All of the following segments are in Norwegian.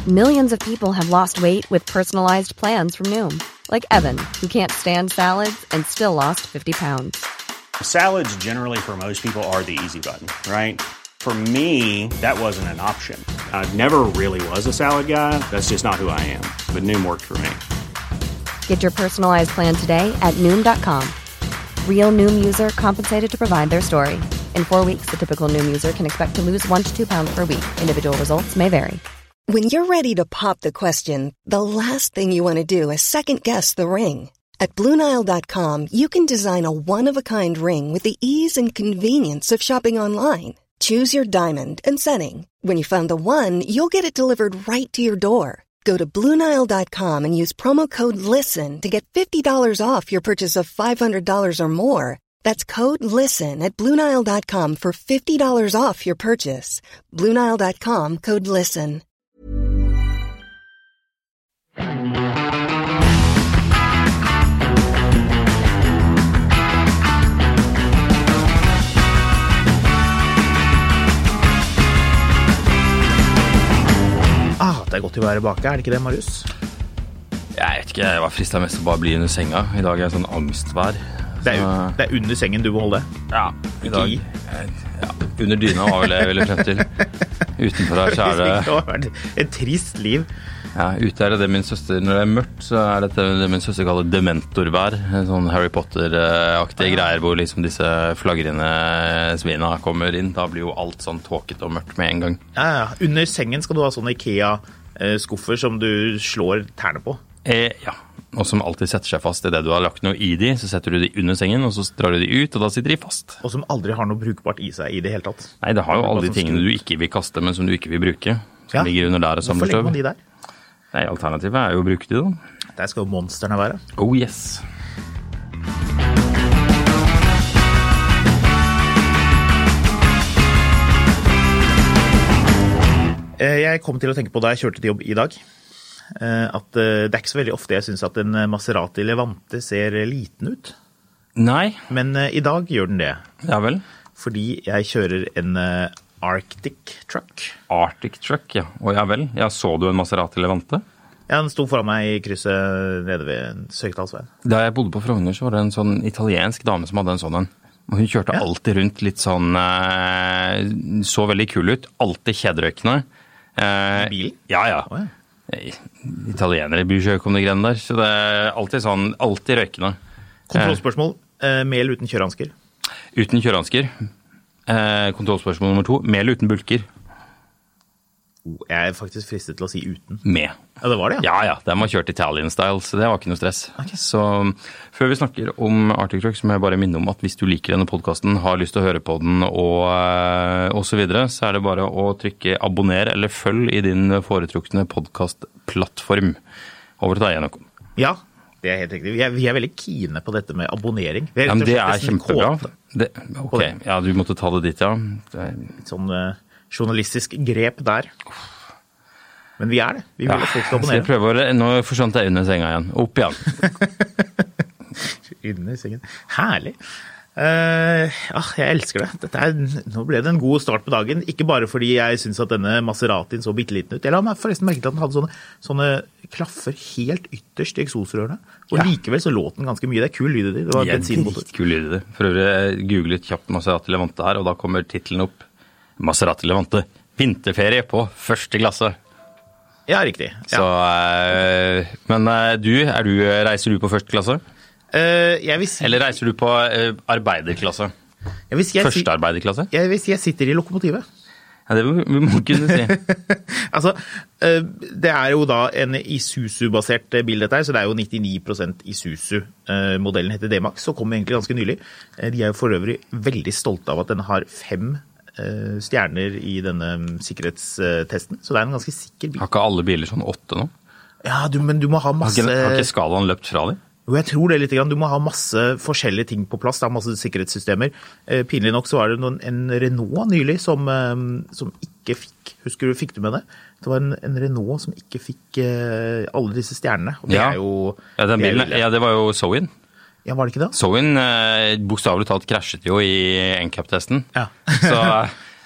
Millions of people have lost weight with personalized plans from Noom. Like Evan, who can't stand salads and still lost 50 pounds. Salads generally for most people are the easy button, right? For me, that wasn't an option. I never really was a salad guy. That's just not who I am. But Noom worked for me. Get your personalized plan today at Noom.com. Real Noom user compensated to provide their story. In 4 weeks, the typical Noom user can expect to lose 1 to 2 pounds per week. Individual results may vary. When you're ready to pop the question, the last thing you want to do is second-guess the ring. At BlueNile.com, you can design a one-of-a-kind ring with the ease and convenience of shopping online. Choose your diamond and setting. When you find the one, you'll get it delivered right to your door. Go to BlueNile.com and use promo code LISTEN to get $50 off your purchase of $500 or more. That's code LISTEN at BlueNile.com for $50 off your purchase. BlueNile.com, code LISTEN. Det godt å være bak, det ikke det, Marius? Jeg vet ikke, jeg var fristet mest å bare bli under senga. I dag sånn angstvær. Det er under sengen du må holde? Ja, i dag. Ja, under dyna var vel det jeg ville frem til. Utenfor her så det... Det har vært et trist liv. Ja, ute det min søster, når det mørkt, så det min søster kaller dementorvær. Sånn Harry Potter-aktige greier, hvor liksom disse flagrende svina kommer inn. Da blir jo alt sånn tåket og mørkt med en gang. Ja. Under sengen skal du ha sånne IKEA-skuffer som du slår tærne på. Ja, og som alltid setter seg fast. I det du har lagt noe i de, så setter du de under sengen, og så drar du de ut, og da sitter de fast. Og som aldri har noe brukbart i seg i det hele tatt. Nei, det har jo alle de tingene du ikke vil kaste, men som du ikke vil bruke. Som ligger under der og samler støv. Hvorfor legger man de der? Nei, alternativet jo å bruke de da. Der skal jo monsterne være. Oh yes. Jeg kom til å tenke på da jeg kjørte til jobb i dag, at det ikke så veldig ofte jeg synes at en Maserati Levante ser liten ut. Nei. Men i dag gjør den det. Ja vel. Fordi jeg kjører en Arctic Truck. Arctic Truck, ja. Og ja vel. Ja, så du en Maserati Levante? Ja, den sto foran meg i krysset nede ved Søgdalsveien. Da jeg bodde på Frogner, så var det en sånn italiensk dame som hadde en sånn en. Og hun kjørte alltid rundt litt sånn, så veldig kul ut, alltid kjedrøykende. Bilen? Ja. Oh, ja. Italienere bryr seg ikke om de greiene der, så det alltid sånn, alltid røykende. Kontrollspørsmål, med eller uten kjørehansker? Uten kjørehansker. Kontrollspørsmål nummer 2, med eller uten bulker? Jeg faktisk fristet til å si uten. Med. Ja, det var det, ja. Ja, det var kjørt Italian style, så det var ikke noe stress. Okay. Så før vi snakker om Arctic Truck, så må jeg bare minne om at hvis du liker denne podcasten, har lyst til å høre på den og så videre, så det bare å trykke abonner eller følg i din foretrukne podcastplattform. Over til deg, Jakob. Ja, det helt riktig. Vi veldig kine på dette med abonnering. Ja, men det kjempebra. Ok, ja, du måtte ta det dit, ja. Litt sånn journalistisk grep der. Men vi det. Vi vil at folk skal abonnere. Så jeg prøver, nå forsvant jeg under senga igjen. Opp igjen. Under sengen. Herlig. Jeg elsker det. Nå ble det en god start på dagen. Ikke bare fordi jeg synes at denne Maseratien så bitteliten ut. Jeg la meg forresten merke til at den hadde sånne klaffer helt ytterst i eksosrørene. Og likevel så låt den ganske mye. Det kul lyd i det. Det var bensinmotor. Kul lyd i det. For øvrig, jeg googlet kjapt Maserati Levante her, og da kommer titlen opp. Maserati Levante, vinterferie på første klasse. Ja, riktig. Ja. Så, men reiser du på første klasse? Jeg vil si... Eller reiser du på arbeiderklasse? Første arbeiderklasse? Jeg vil si jeg sitter i lokomotivet. Ja, det må kunne si. Altså, det jo da en Isuzu-basert bil dette her, så det jo 99% Isuzu. Modellen heter D-Max, så kom egentlig ganske nylig. De jo for øvrig veldig stolte av at den har 5 stjerner i denne sikkerhetstesten, så det en ganske sikker bil. Har ikke alle biler sånn 8 nå? Ja, men du må ha masse... Har ikke skalaen løpt fra dem? Jo, jeg tror det litt grann. Du må ha masse forskjellige ting på plass, det masse sikkerhetssystemer. Pinlig nok så var det en Renault nylig som ikke fikk, husker du, fikk du med det? Det var en Renault som ikke fikk alle disse stjernene, og det jo... Ja, den bilen, det var jo Zoe'en. Ja, var det ikke det? Zoe'en bokstavelig talt krasjet jo i NCAP-testen. Ja. Så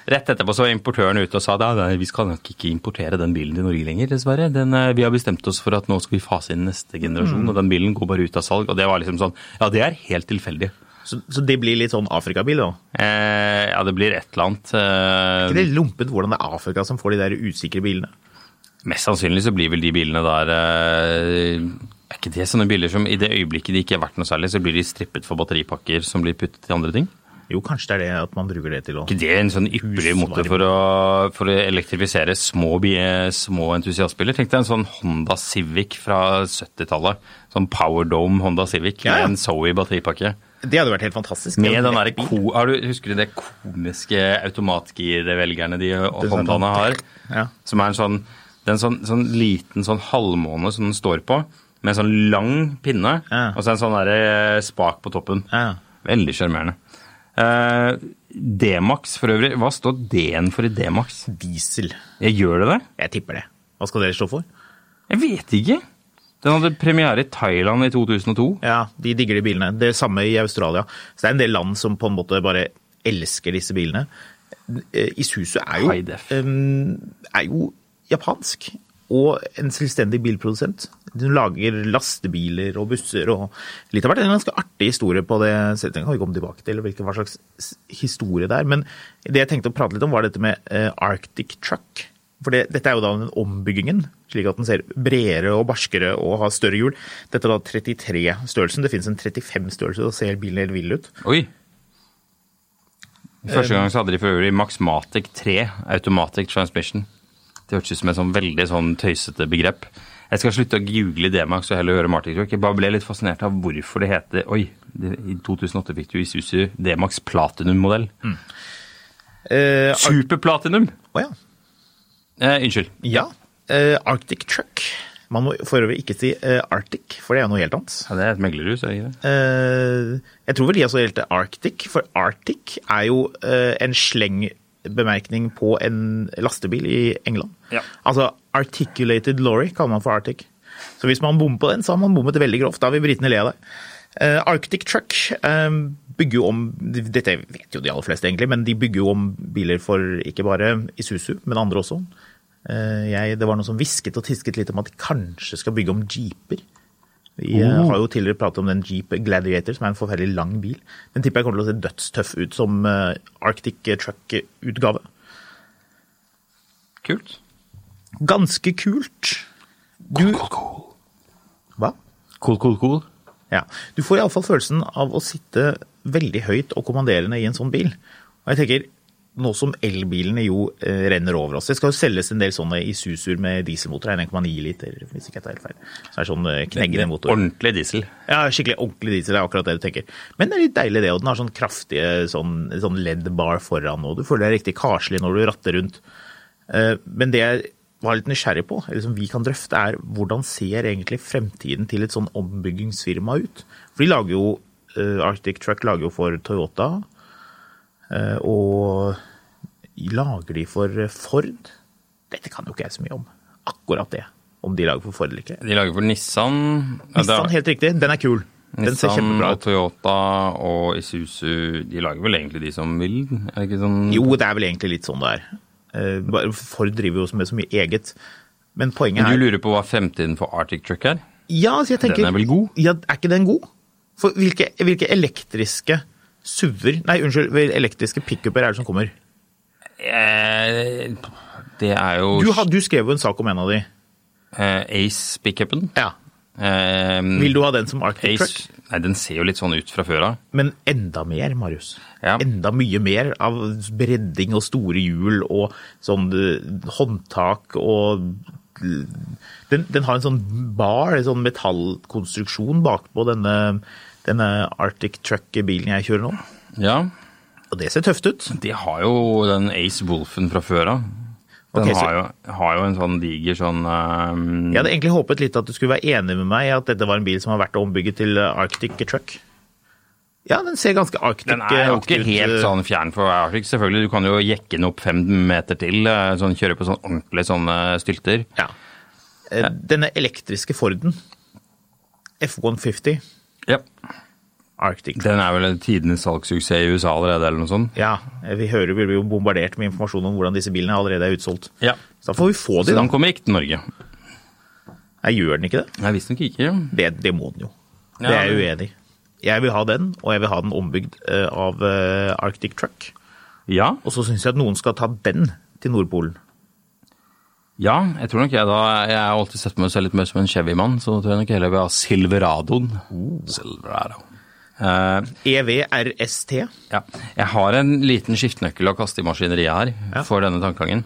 Rett etterpå så var importøren ute og sa vi skal nok ikke importere den bilen til Norge lenger, dessverre. Vi har bestemt oss for at nå skal vi fase inn neste generasjon, og den bilen går bare ut av salg. Og det var liksom sånn, det helt tilfeldig. Så det blir litt sånn Afrika-bil da? Ja, det blir et eller annet. Ikke det lumpet hvordan det Afrika som får de der usikre bilene? Mest sannsynlig så blir vel de bilene der... ikke det sånne biler som i det øyeblikket de ikke er verdt noe særlig, så blir de strippet for batteripakker som blir puttet til andre ting? Jo, kanskje det at man bruker det til å... Ikke det en sånn ypperlig måte for å elektrifisere små entusiastbiler? Tenk deg en sånn Honda Civic fra 70-tallet. Sånn Power Dome Honda Civic med en Zoe batteripakke. Det hadde vært helt fantastisk. Med den der husker du det komiske automatgirvelgerne de Hondaene har? Ja. Som en sånn liten sånn halvmåne som den står på, med en sånn lang pinne, og så en sånn der spak på toppen. Ja. Veldig charmerende. D-Max for øvrig, hva står D-en for i D-Max? Diesel. Gjør det? Jeg tipper det. Hva skal det stå for? Jeg vet ikke. Den hadde premiere i Thailand i 2002. Ja, de digger de bilene. Det samme i Australia. Så det en del land som på en måte bare elsker disse bilene. Isuzu er jo japansk og en selvstendig bilprodusent. De lager lastebiler og busser og litt av hvert. Det en ganske artig historie på det. Den kan vi komme tilbake til, hva slags historie det men det jeg tenkte å prate litt om var dette med Arctic Truck. For dette jo da den ombyggingen, slik at den ser bredere og barskere og har større hjul. Dette da 33-størrelsen. Det finnes en 35-størrelse, og ser bilen helt vill ut. Oi! Første gang så hadde de for øvrig Maxmatic 3 Automatic Transmission. Det hørtes ut som et sånn veldig sånn tøysete begrep. Jeg skal slutte å google D-Max og heller høre Arctic Truck. Jeg bare ble litt fascinert av hvorfor det heter... I 2008 fikk du Isuzu D-Max Platinum-modell. Superplatinum! Åja. Unnskyld. Ja, Arctic Truck. Man må for øvrig ikke si Arctic, for det noe helt annet. Ja, det et meglerhus, er det ikke det? Jeg tror vel de også helt Arctic, for Arctic jo en slengbemerkning på en lastebil i England. Ja. Altså, articulated lorry kaller man for Arctic. Så hvis man bommer på den, så har man bommet veldig grovt. Da vil britene le av det. Arctic Truck bygger jo om, dette vet jo de aller fleste egentlig, men de bygger jo om biler for ikke bare Isuzu, men andre også. Det var noe som visket og tisket litt om at de kanskje skal bygge om jeeper. Vi har jo tidligere pratet om den Jeep Gladiator, som en forferdelig lang bil. Den tipper jeg kommer til å se dødstøff ut som Arctic Truck-utgave. Kult. Ganske kult. Cool. Hva? Cool. Ja, du får i alle fall følelsen av å sitte veldig høyt og kommanderende i en sånn bil. Og jeg tenker, nå som elbilene jo renner over oss, det skal jo selges en del sånne Isuzuer med dieselmotor, 1,9 liter, hvis ikke jeg tar helt feil. Så sånn kneggende motor. Ordentlig diesel. Ja, skikkelig ordentlig diesel, det akkurat det du tenker. Men det litt deilig det, og den har sånn kraftige sånn LED-bar foran, og du føler deg riktig karslig når du ratter rundt. Men det jeg var litt nysgjerrig på, eller som vi kan drøfte, hvordan ser egentlig fremtiden til et sånn ombyggingsfirma ut? For de lager jo, Arctic Truck lager jo for Toyota, og lager de for Ford? Dette kan jo ikke jeg så mye om. Akkurat det, om de lager for Ford eller ikke. De lager for Nissan. Nissan, helt riktig. Den kul. Den ser kjempebra ut. Nissan og Toyota og Isuzu, de lager vel egentlig de som vil? Er det ikke sånn? Jo, det vel egentlig litt sånn det Ford driver jo med så mye eget. Men poenget Men du lurer på hva fremtiden for Arctic Truck er? Ja, så jeg tenker... Den vel god? Ja, ikke den god? For hvilke elektriske SUV-er, elektriske pick-upper det som kommer? Det jo... Du skrev jo en sak om en av de. Ace pick-upen? Ja. Vil du ha den som Arctic Truck? Nei, den ser jo litt sånn ut fra før av. Men enda mer, Marius. Ja. Enda mye mer av bredding og store hjul og sånn håndtak og... Den har en sånn bar, en sånn metallkonstruksjon bakpå denne Arctic Truck-bilen jeg kjører nå. Ja. Og det ser tøft ut. De har jo den Ace Wolfen fra før av. Den har jo en sånn diger sånn... Jeg hadde egentlig håpet litt at du skulle være enig med meg i at dette var en bil som har vært ombygget til Arctic Truck. Ja, den ser ganske Arctic ut. Den jo ikke helt sånn fjern for Arctic, selvfølgelig. Du kan jo jekke den opp 5 meter til, sånn, kjøre på sånn ordentlig sånne stylter. Ja. Denne elektriske Forden, F-150, Arctic Truck. Den vel tidenes salgssuksess i USA allerede, eller noe sånt? Ja, vi blir jo bombardert med informasjon om hvordan disse bilene allerede utsolgt. Ja. Så da får vi få de Så da. den kommer ikke til Norge? Nei, gjør den ikke det? Nei, visst nok ikke. Det må den jo. Det er jeg uenig i. Jeg vil ha den, og jeg vil ha den ombygd av Arctic Truck. Ja. Og så synes jeg at noen skal ta den til Nordpolen. Ja, jeg tror nok jeg har alltid sett meg selv litt mer som en Chevy-mann, så tror jeg nok heller vil ha Silveradoen. Silverado. EVRST. Ja, jeg har en liten skiftenøkkel å kaste i maskineriet her for denne tankegangen.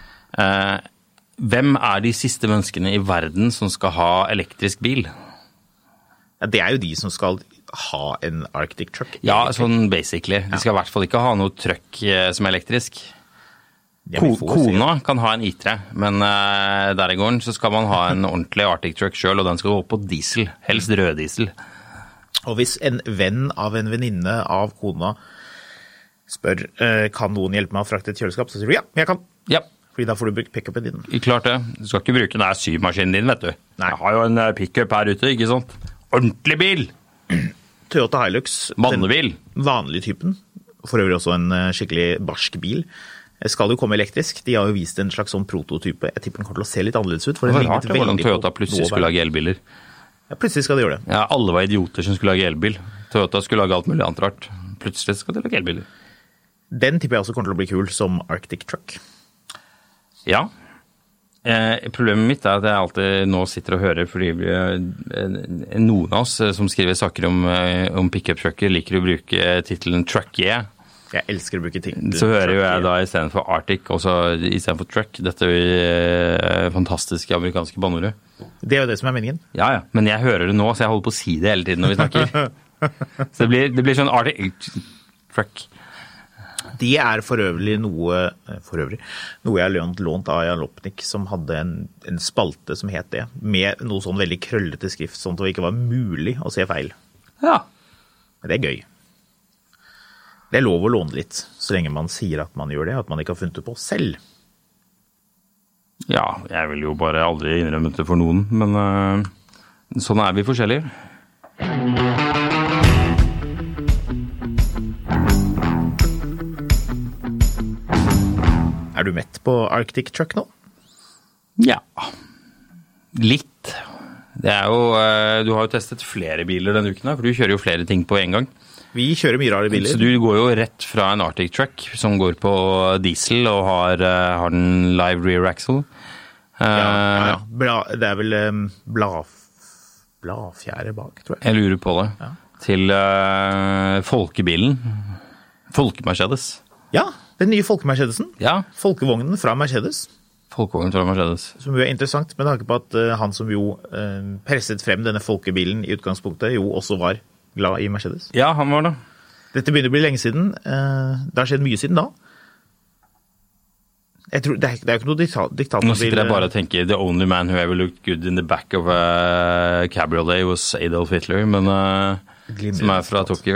Hvem er de siste menneskene i verden som skal ha elektrisk bil? Ja, det er jo de som skal ha en Arctic Truck. Ja, sånn basically. De skal i hvert fall ikke ha noe truck som er elektrisk. Kona kan ha en I3, men der i gården så skal man ha en ordentlig Arctic Truck selv, og den skal gå på diesel, helst røddiesel. Og hvis en venn av en venninne av kona spør, kan noen hjelpe meg å frakte et kjøleskap, så sier du ja, jeg kan. Ja. Fordi da får du brukt pick-upen din. Klart det. Du skal ikke bruke den symaskinen din, vet du. Nei. Jeg har jo en pick-up her ute, ikke sant? Ordentlig bil! Toyota Hilux. Mannebil. Den vanlige typen. For øvrig også en skikkelig barsk bil. Skal jo komme elektrisk. De har jo vist en slags sånn prototype. Jeg tipper den kommer til å se litt annerledes ut. For det var rart det hvordan Toyota plutselig skulle lage elbiler. Ja, plutselig skal de gjøre det. Ja, alle var idioter som skulle lage elbil. Toyota skulle lage alt mulig annet rart. Plutselig skal de lage elbiler. Den tipper jeg også kommer til å bli kul som Arctic Truck. Ja. Problemet mitt er at jeg alltid nå sitter og hører, fordi noen av oss som skriver saker om pick-up-trucker liker å bruke titelen Truck Yeah. Jeg elsker å bruke ting. Så hører jo jeg da i stedet for Arctic, også i stedet for Truck, dette fantastiske amerikanske banneordet. Det er jo det som er meningen. Ja, men jeg hører det nå, så jeg holder på å si det hele tiden når vi snakker. Så det blir sånn Arctic Truck. Det er for øvrig noe jeg har lånt av Jan Lopnik, som hadde en spalte som het det, med noe sånn veldig krøllete skrift, sånn at det ikke var mulig å se feil. Ja. Men det er gøy. Det er lov å låne litt, så lenge man sier at man gjør det, at man ikke har funnet det på selv. Ja, jeg vil jo bare aldri innrømme det for noen, men sånn er vi forskjellige. Er du mett på Arctic Truck nå? Ja, litt. Det er jo, du har jo testet flere biler denne uken, for du kjører jo flere ting på en gang. Vi kjører mye rare biler. Så du går jo rett fra en Arctic Truck som går på diesel og har den live rear axle. Ja. Det er vel bladfjære bak, tror jeg. Jeg lurer på det. Ja. Til folkebilen. Folkemercedes. Ja, den nye folkemercedesen. Ja. Folkevognen fra Mercedes. Folkevognen fra Mercedes. Som jo er interessant, med tanke på at han som jo presset frem denne folkebilen i utgangspunktet, jo også var glad i Mercedes. Ja, han var det. Dette begynner å bli lenge siden. Det har skjedd mye siden da. Jeg tror, det er jo ikke noe diktator. Nå sitter jeg bare og tenker the only man who ever looked good in the back of a cabriolet was Adolf Hitler, men, som er fra Tokyo.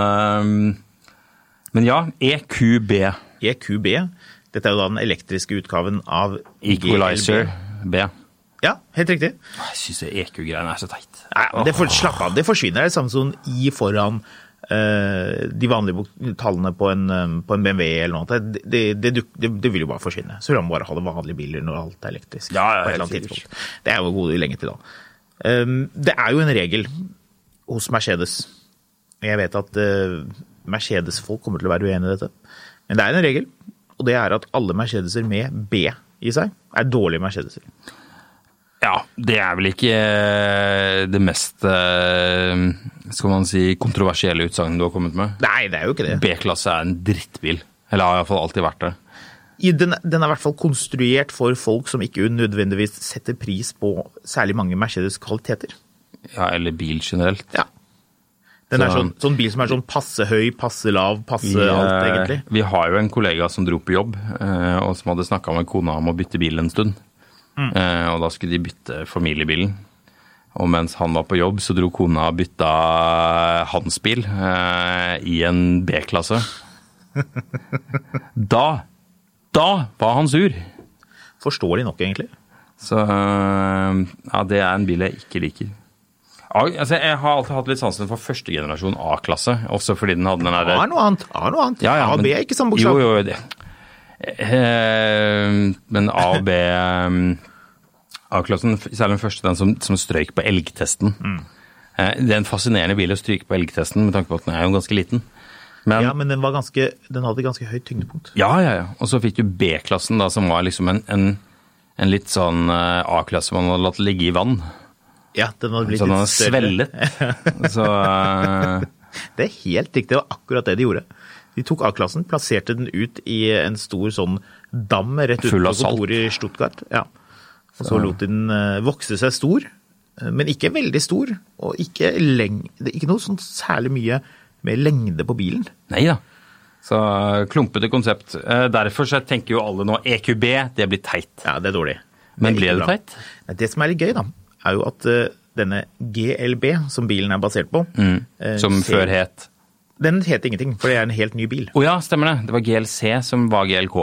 Men ja, EQB. EQB. Dette er jo da den elektriske utgaven av Equalizer B. Ja, helt riktig. Jeg synes EQ-greiene er så teit. Nei, men slapp av, det forsvinner. Det er samme som I foran de vanlige tallene på en BMW eller noe. Det vil jo bare forsvinne. Så vil man bare ha det vanlige biler når alt er elektrisk. Ja, på et eller annet tidspunkt. Det er jo gode lenge til da. Det er jo en regel hos Mercedes. Jeg vet at Mercedes-folk kommer til å være uenige i dette. Men det er en regel, og det er at alle Mercedeser med B i seg er dårlige Mercedeser. Ja, det er vel ikke det mest, skal man si, kontroversielle utsagnet du har kommet med. Nei, det er jo ikke det. B-klasse er en drittbil, eller har i hvert fall alltid vært det. Den er i hvert fall konstruert for folk som ikke nødvendigvis setter pris på særlig mange Mercedes-kvaliteter. Ja, eller bil generelt. Ja. Den er sånn bil som er sånn passe høy, passe lav, passe alt egentlig. Vi har jo en kollega som dro på jobb, og som hadde snakket med kona om å bytte bil en stund. Og da skulle de bytte familiebilen. Og mens han var på jobb, så dro kona og bytta hans bil i en B-klasse. Da var han sur. Forståelig nok, egentlig. Så ja, det er en bil jeg ikke liker. Altså, jeg har alltid hatt litt sansen for første generasjon A-klasse, også fordi den hadde den der... Noe annet. Ja, A og B er ikke samme bokstav. Jo, det. Men A og B... A-klassen, særlig den første, den som strøyk på elgtesten. Det er en fascinerende bil å stryke på elgtesten, med tanke på at den er jo ganske liten. Men den hadde ganske høyt tyngdepunkt. Ja. Og så fikk du B-klassen da, som var liksom en litt sånn A-klasse man hadde latt ligge i vann. Ja, den hadde blitt så litt større. Svellet. Så, det er helt riktig, det var akkurat det de gjorde. De tok A-klassen, plasserte den ut i en stor sånn dam rett utenfor kontoret i Stuttgart. Ja. Og så lot den vokse seg stor, men ikke veldig stor, og ikke noe sånn særlig mye med lengde på bilen. Neida. Så klumpete konsept. Derfor så tenker jo alle nå EQB, det blir teit. Ja, det er dårlig. Men blir det teit? Det som er litt gøy da, er jo at denne GLB, som bilen er basert på... som før het? Den het ingenting, for det er en helt ny bil. Ja, stemmer det. Det var GLC som var GLK.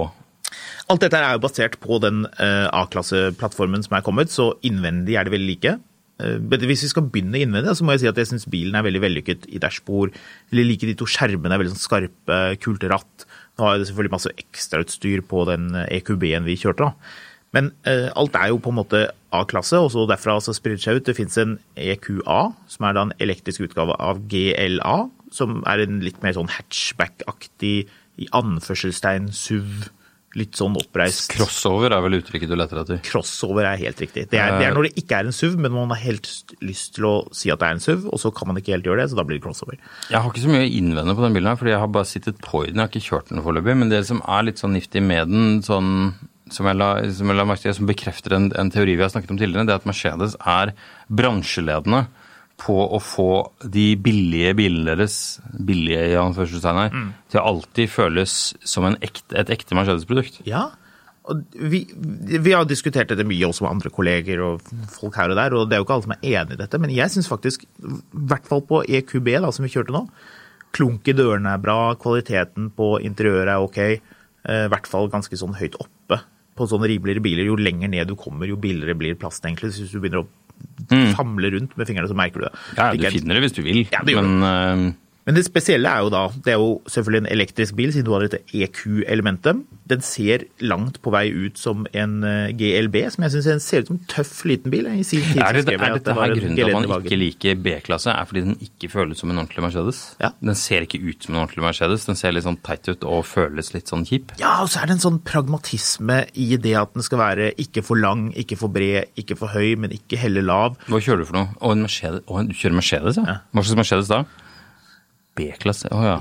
Alt dette er jo basert på den A-klasse-plattformen som er kommet, så innvendig er det veldig like. Hvis vi skal begynne innvendig, så må jeg si at jeg synes bilen er veldig vellykket i dashbord. Jeg liker de to skjermene, er veldig sånn skarpe, kult ratt. Nå har jeg selvfølgelig masse ekstrautstyr på den EQB-en vi kjørte da. Men alt er jo på en måte A-klasse, og så derfra så spiller det seg ut. Det finnes en EQA, som er da en elektrisk utgave av GLA, som er en litt mer sånn hatchback-aktig, i anførselstegn, SUV, litt sånn oppreist. Crossover er vel uttrykket du letter etter? Crossover er helt riktig. Det er når det ikke er en SUV, men man har helt lyst til å si at det er en SUV, og så kan man ikke helt gjøre det, så da blir det crossover. Jeg har ikke så mye å innvende på den bilen her, fordi jeg har bare sittet på i den, jeg har ikke kjørt den foreløpig, men det som er litt sånn niftig med den, sånn... Som jeg la merke til, som bekrefter en teori vi har snakket om tidligere, det er at Mercedes er bransjeledende på å få de billige bilene deres, billige i anførselstegn her, til å alltid føles som et ekte Mercedes-produkt. Ja, og vi har diskutert dette mye også med andre kolleger og folk her og der, og det er jo ikke alle som er enige i dette, men jeg synes faktisk, i hvert fall på EQB da, som vi kjørte nå, klunk i dørene er bra, kvaliteten på interiøret er ok, i hvert fall ganske sånn høyt oppe. På sånne rimeligere biler, jo lenger ned du kommer, jo billigere blir plassen egentlig. Så hvis du begynner å famle rundt med fingrene, så merker du det. Ja, du finner det hvis du vil. Ja, det gjør det. Men det spesielle er jo da, det er jo selvfølgelig en elektrisk bil, siden du har dette EQ-elementet. Den ser langt på vei ut som en GLB, som jeg synes ser ut som en tøff liten bil. I sin tid er dette her grunnen til at man ikke liker B-klasse, er fordi den ikke føles som en ordentlig Mercedes? Ja. Den ser ikke ut som en ordentlig Mercedes, den ser litt sånn teit ut og føles litt sånn kjip. Ja, og så er det en sånn pragmatisme i det at den skal være ikke for lang, ikke for bred, ikke for høy, men ikke heller lav. Hva kjører du for noe? Du kjører Mercedes, ja? Hva slags Mercedes da? B-klasse, ja.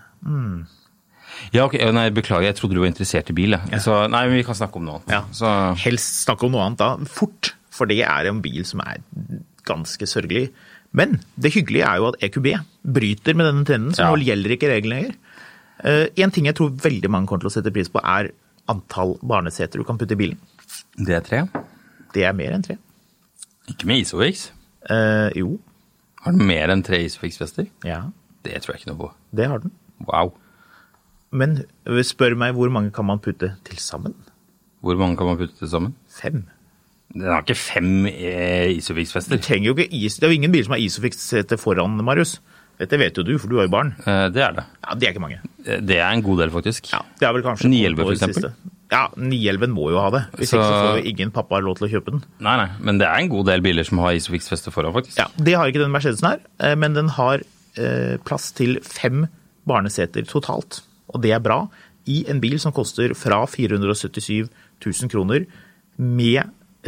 Ja, ok, nei, beklager, jeg trodde du var interessert i bil. Ja. Så, nei, men vi kan snakke om noe annet. Ja. Så... Helst snakke om noe annet da, fort, for det er en bil som er ganske sørgelig. Men det hyggelige er jo at EQB bryter med denne trenden, så nå gjelder ikke reglene lenger. En ting jeg tror veldig mange kommer til å sette pris på er antall barneseter du kan putte i bilen. Det er 3? Det er mer enn 3. Ikke med Isofix? Jo. Har den mer enn 3 Isofix-fester? Ja. Det tror jeg ikke noe på. Det har den. Wow. Men spør meg, hvor mange kan man putte til sammen? Hvor mange kan man putte til sammen? 5. Den har ikke 5 Isofix-fester. Du trenger jo ikke det er jo ingen bil som har Isofix-sete foran, Marius. Dette vet jo du, for du har jo barn. Det er det. Ja, det er ikke mange. Det er en god del, faktisk. Ja, det er vel kanskje 911 for eksempel. Ja, 911 må jo ha det. Hvis ikke så får jo ingen pappa lov til å kjøpe den. Nei, men det er en god del biler som har Isofix-fester foran, faktisk. Ja, det har ikke den Mercedesen her, men den har plass til 5 barneseter totalt. Og det er bra i en bil som koster fra 477 000 kroner med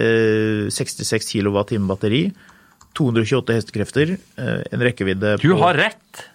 66 kWh batteri, 228 hestekrefter, en rekkevidde på... Du har rett!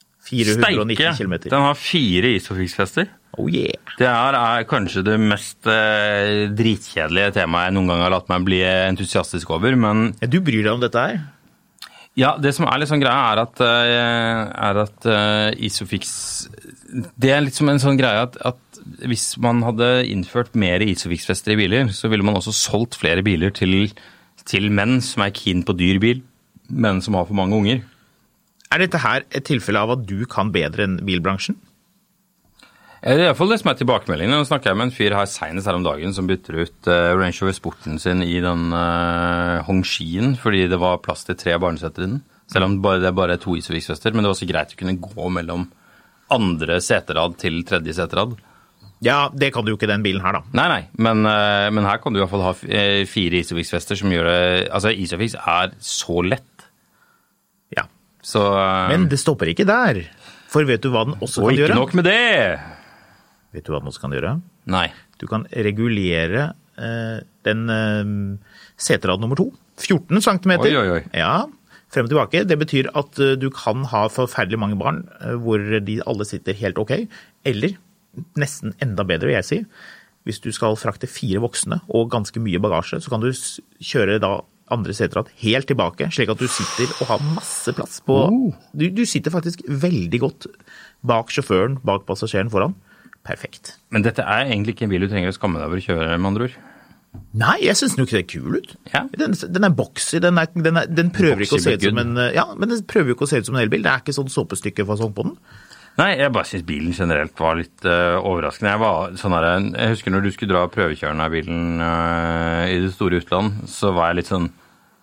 490 km. Den har 4 Isofix-fester. Oh yeah! Det her er kanskje det mest dritkjedelige temaet jeg noen gang har latt meg bli entusiastisk over, men... Ja, du bryr deg om dette her? Ja, det som er litt sånn greia er at Isofix, det er litt som en sånn greie at hvis man hadde innført mer Isofix-fester i biler, så ville man også solgt flere biler til menn som er keen på dyr bil, menn som har for mange unger. Er dette her et tilfelle av at du kan bedre enn bilbransjen? Det er i hvert fall det som er tilbakemeldingen. Nå snakker jeg med en fyr her senest her om dagen som bytter ut Range Rover Sporten sin i den Hongxien, fordi det var plass til 3 barnesetter i den. Selv om det bare er 2 Isofix-vester, men det var også greit å kunne gå mellom andre seterad til tredje seterad. Ja, det kan du jo ikke den bilen her da. Nei, men her kan du i hvert fall ha 4 Isofix-vester som gjør det... Altså, Isofix er så lett. Ja. Så, men det stopper ikke der. For vet du hva den også kan gjøre? Og ikke nok med det! Vet du hva den også kan gjøre? Nei. Du kan regulere den seterad nummer 2. 14 centimeter. Oi. Ja, frem og tilbake. Det betyr at du kan ha forferdelig mange barn hvor de alle sitter helt ok, eller nesten enda bedre, vil jeg si. Hvis du skal frakte 4 voksne og ganske mye bagasje, så kan du kjøre da andre seterad helt tilbake, slik at du sitter og har masse plass på... Du sitter faktisk veldig godt bak sjåføren, bak passasjeren foran. Perfekt. Men dette er egentlig ikke en bil du trenger å skamme deg over å kjøre, med andre ord. Nei, jeg synes den jo ikke det kul ut. Ja. Den er boxy, den prøver ikke å se ut som en... Ja, men den prøver ikke å se ut som en elbil. Det er ikke sånn såpestykkefasong på den. Nei, jeg bare synes bilen generelt var litt overraskende. Jeg husker når du skulle dra prøvekjøren av bilen i det store utland, så var jeg litt sånn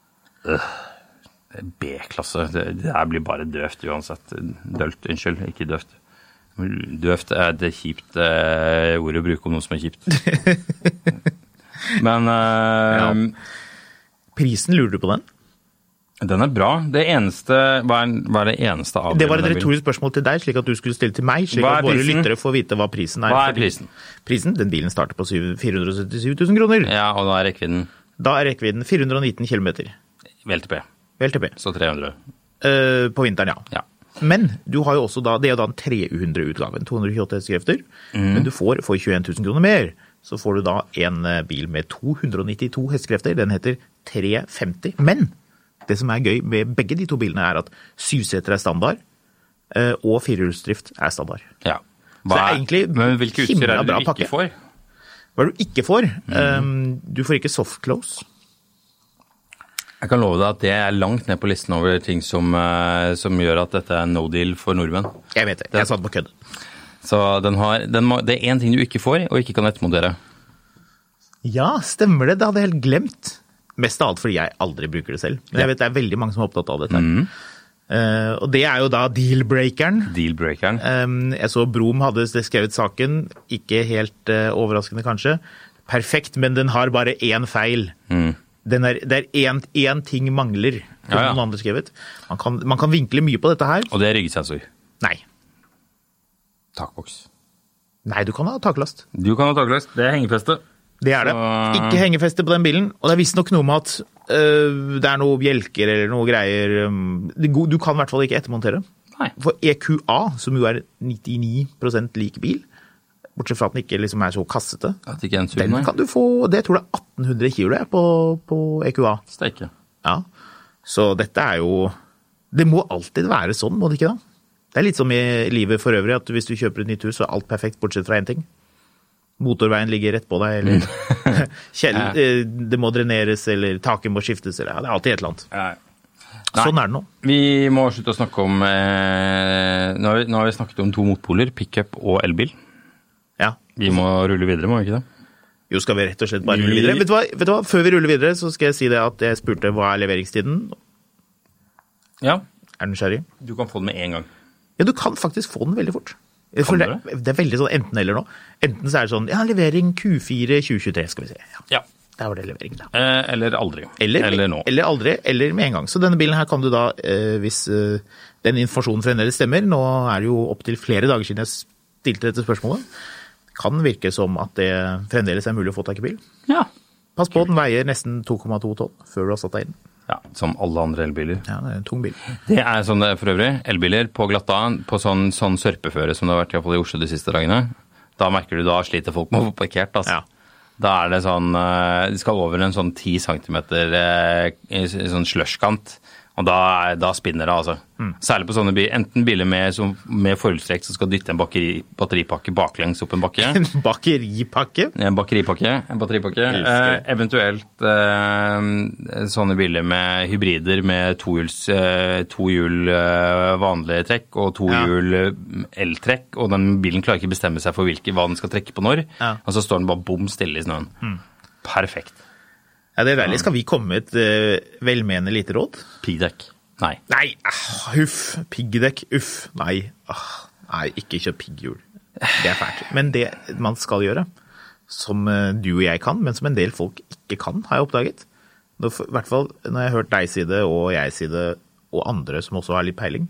B-klasse. Det her blir bare døvt uansett. Dølt, unnskyld, ikke døvt. Døvt er det kjipt ord å bruke om noe som er kjipt. Men prisen, lurer du på den? Den er bra. Det eneste, hva er det eneste av det var et retorisk spørsmål til deg, slik at du skulle stille til meg, slik at våre lyttere får vite hva prisen er. Hva er prisen? Prisen, den bilen starter på 477 000 kroner. Ja, og da er rekvidden? Da er rekvidden 419 kilometer. VLTP. Så 300. På vinteren, ja. Men du har jo også da, det er jo da en 300-utgaven, 228 hestekrefter, men du får for 21 000 kroner mer, så får du da en bil med 292 hestekrefter, den heter 350, men det som er gøy med begge de 2 bilene er at 7-seter er standard, og 4-hjulsdrift er standard. Ja. Så det er egentlig men hvilke utstyr er det du ikke får? Hva er det du ikke får? Du får ikke soft close. Jeg kan love deg at det er langt ned på listen over ting som gjør at dette er no deal for nordmenn. Jeg vet det, jeg satt på kødd. Så det er en ting du ikke får, og ikke kan nettmontere. Ja, stemmer det. Det hadde jeg helt glemt. Mest av alt fordi jeg aldri bruker det selv. Men jeg vet det er veldig mange som er opptatt av dette. Og det er jo da deal-breakeren. Jeg så Brom hadde skrevet saken, ikke helt overraskende kanskje. Perfekt, men den har bare én feil. Det er en ting mangler, som noen andre skrevet. Man kan vinkle mye på dette her. Og det er ryggesensor? Nei. Takboks? Nei, du kan ha taklast. Det er hengefeste. Det er det. Ikke hengefeste på den bilen. Og det er visst nok noe med at det er noe bjelker eller noe greier. Du kan i hvert fall ikke ettermontere. Nei. For EQA, som jo er 99% lik bil, bortsett fra at den ikke liksom er så kassete, at det ikke er en den kan du få, det tror jeg er 1800 kilo på EQA. Steike. Ja. Så dette er jo, det må alltid være sånn, må det ikke da? Det er litt som i livet for øvrig, at hvis du kjøper et nytt hus, så er alt perfekt bortsett fra en ting. Motorveien ligger rett på deg, eller det må dreneres, eller taket må skiftes, eller det er alltid et eller annet. Nei. Sånn er det nå. Vi må slutte å snakke om, nå har vi snakket om 2 motpoler, pick-up og elbil. Ja. Vi må rulle videre, må vi ikke det? Jo, skal vi rett og slett bare rulle videre. Vet du hva? Før vi ruller videre, så skal jeg si det at jeg spurte hva er leveringstiden. Ja. Er den nysgjerrig? Du kan få den med en gang. Ja, du kan faktisk få den veldig fort. Det er veldig sånn enten eller nå. Enten så er det sånn, ja, levering Q4 2023, skal vi se. Ja. Der var det levering da. Eller aldri. Eller nå. Eller aldri, eller med en gang. Så denne bilen her kan du da, hvis den informasjonen fremdeles stemmer, nå er det jo opp til flere dager siden jeg stilte dette spørsmålet, kan virke som at det fremdeles er mulig å få tak i bil. Ja. Pass på, den veier nesten 2,2 tonn før du har satt deg inn. Ja, som alle andre elbiler. Ja, det er en tung bil. Det er sånn det er for øvrig. Elbiler på glatta, på sånn sørpeføre som det har vært i hvert fall i Oslo de siste dagene. Da merker du, da sliter folk med å få parkert. Altså. Ja. Da er det sånn, de skal over en sånn 10 centimeter sånn slushkant. Og da spinner det, altså. Særlig på sånne biler, enten biler med forhjulstrekk som skal dytte en batteripakke baklengs opp en bakke. En bakeripakke? En batteripakke. Eventuelt sånne biler med hybrider med to hjul vanlig trekk og 2 hjul eltrekk, og den bilen klarer ikke bestemme seg for hva den skal trekke på når, og så står den bare bom stille i snøen. Perfekt. Ja, det er deilig. Skal vi komme med et velmenende lite råd? Piggdekk. Nei. Nei, huff, piggdekk, nei, ikke kjøp pigghjul. Det fælt. Men det man skal gjøre, som du og jeg kan, men som en del folk ikke kan, har jeg oppdaget. I hvert fall når jeg har hørt deg si det, og jeg si det, og andre som også har litt peiling,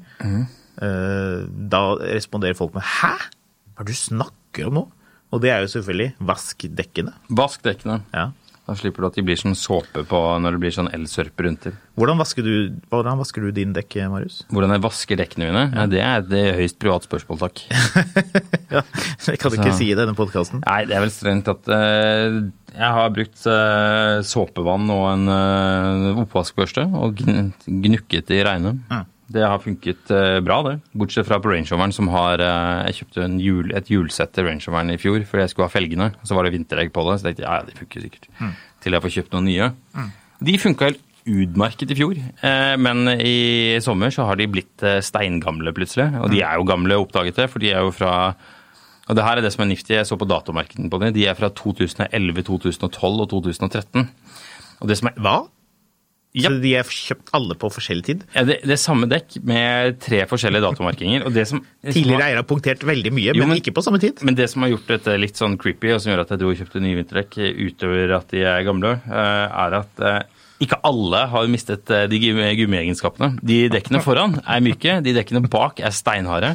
da responderer folk med, hæ? Hva er det du snakker om nå? Og det er jo selvfølgelig vask dekkene. Vask dekkene. Ja. Da slipper du at de blir sånn såpe på når det blir sånn elsørpe rundt til. Hvordan vasker du din dekk, Marius? Hvordan jeg vasker dekkene mine? Ja. Det er et høyst privat spørsmål, takk. Ja, jeg kan ikke si i denne podcasten. Nei, det er vel strengt at jeg har brukt såpevann og en oppvaskbørste og gnukket i regnet. Ja. Det har funket bra, det. Bortsett fra på Range Roveren som har... Jeg kjøpte et hjulsett til Range Roveren i fjor, fordi jeg skulle ha felgene. Så var det vinterdekk på det, så tenkte jeg, ja, det funker sikkert. Til jeg får kjøpt noen nye. De funket helt utmerket i fjor, men i sommer så har de blitt steingamle plutselig. Og de er jo gamle oppdaget det, for de er jo fra... Og det her er det som er niftig, jeg så på datomarkeden på det. De er fra 2011, 2012 og 2013. Og det som er... Hva? Så de har kjøpt alle på forskjellig tid? Ja, det er samme dekk med 3 forskjellige datomarkinger. Og det som tidligere eier har punktert veldig mye, men ikke på samme tid. Men det som har gjort dette litt sånn creepy, og som gjør at jeg dro og kjøpte nye vinterdekk utover at de er gamle, er at ikke alle har mistet de gummiegenskapene. De dekkene foran er myke, de dekkene bak er steinharde.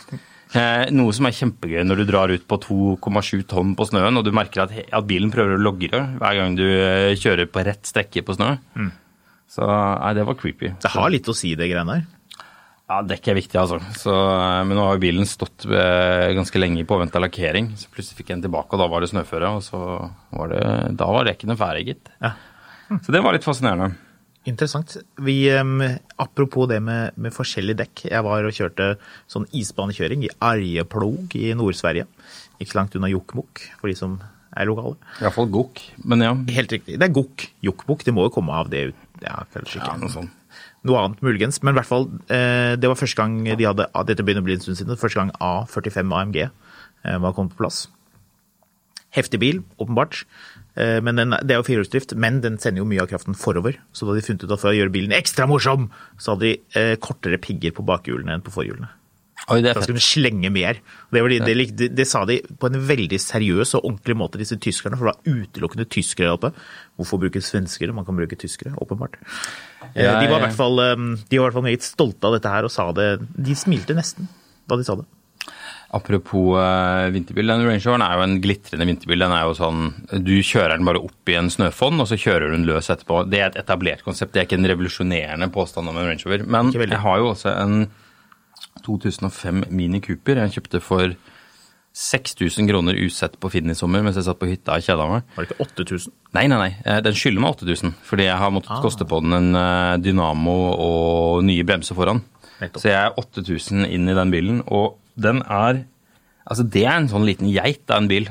Noe som er kjempegøy når du drar ut på 2,7 tonn på snøen, og du merker at bilen prøver å logre hver gang du kjører på rett strekke på snø. Så det var creepy. Det har litt å si det greiene her. Ja, dekk er viktig altså. Men nå har jo bilen stått ganske lenge i påvente av lakkering, så plutselig fikk jeg den tilbake, og da var det snøføre, og så da var dekkene ferdig, gitt. Ja. Så det var litt fascinerende. Interessant. Apropos det med forskjellige dekk, jeg var og kjørte sånn isbanekjøring i Arjeplog i Nord-Sverige. Ikke langt unna Jokkmokk, for de som er lokale. I hvert fall Gokk, men ja. Helt riktig. Det er Gokk. Jokkmokk, det må jo komme av det ut. Ja, kanskje ikke. Ja, noe sånt. Noe annet muligens, men i hvert fall, det var første gang de hadde, dette begynner å bli en stund siden, første gang A45 AMG var kommet på plass. Heftig bil, åpenbart, men det er jo firehjulsdrift, men den sender jo mye av kraften forover, så da hadde de funnet ut at for å gjøre bilen ekstra morsom, så hadde de kortere pigger på bakhjulene enn på forhjulene. Oi, da skulle de slenge mer. Det sa de på en veldig seriøs og ordentlig måte, disse tyskerne, for det var utelukkende tyskere oppe. Hvorfor bruke svenskere? Man kan bruke tyskere, åpenbart. De var i hvert fall meget stolte av dette her og sa det. De smilte nesten da de sa det. Apropos vinterbil, den Range Roveren er jo en glitrende vinterbil. Den er jo sånn, du kjører den bare opp i en snøfonn, og så kjører du den løs etterpå. Det er et etablert konsept, det er ikke en revolusjonerende påstand om en Range Rover. Men jeg har jo også en 2005 Mini Cooper. Jeg kjøpte for 6.000 kroner usett på Finn i sommer, mens jeg satt på hytta og kjeda meg. Var det ikke 8.000? Nei. Den skylder meg 8.000, fordi jeg har måttet koste på den en dynamo og nye bremser foran. Så jeg er 8.000 inn i den bilen, og den er, altså det er en sånn liten geit av en bil.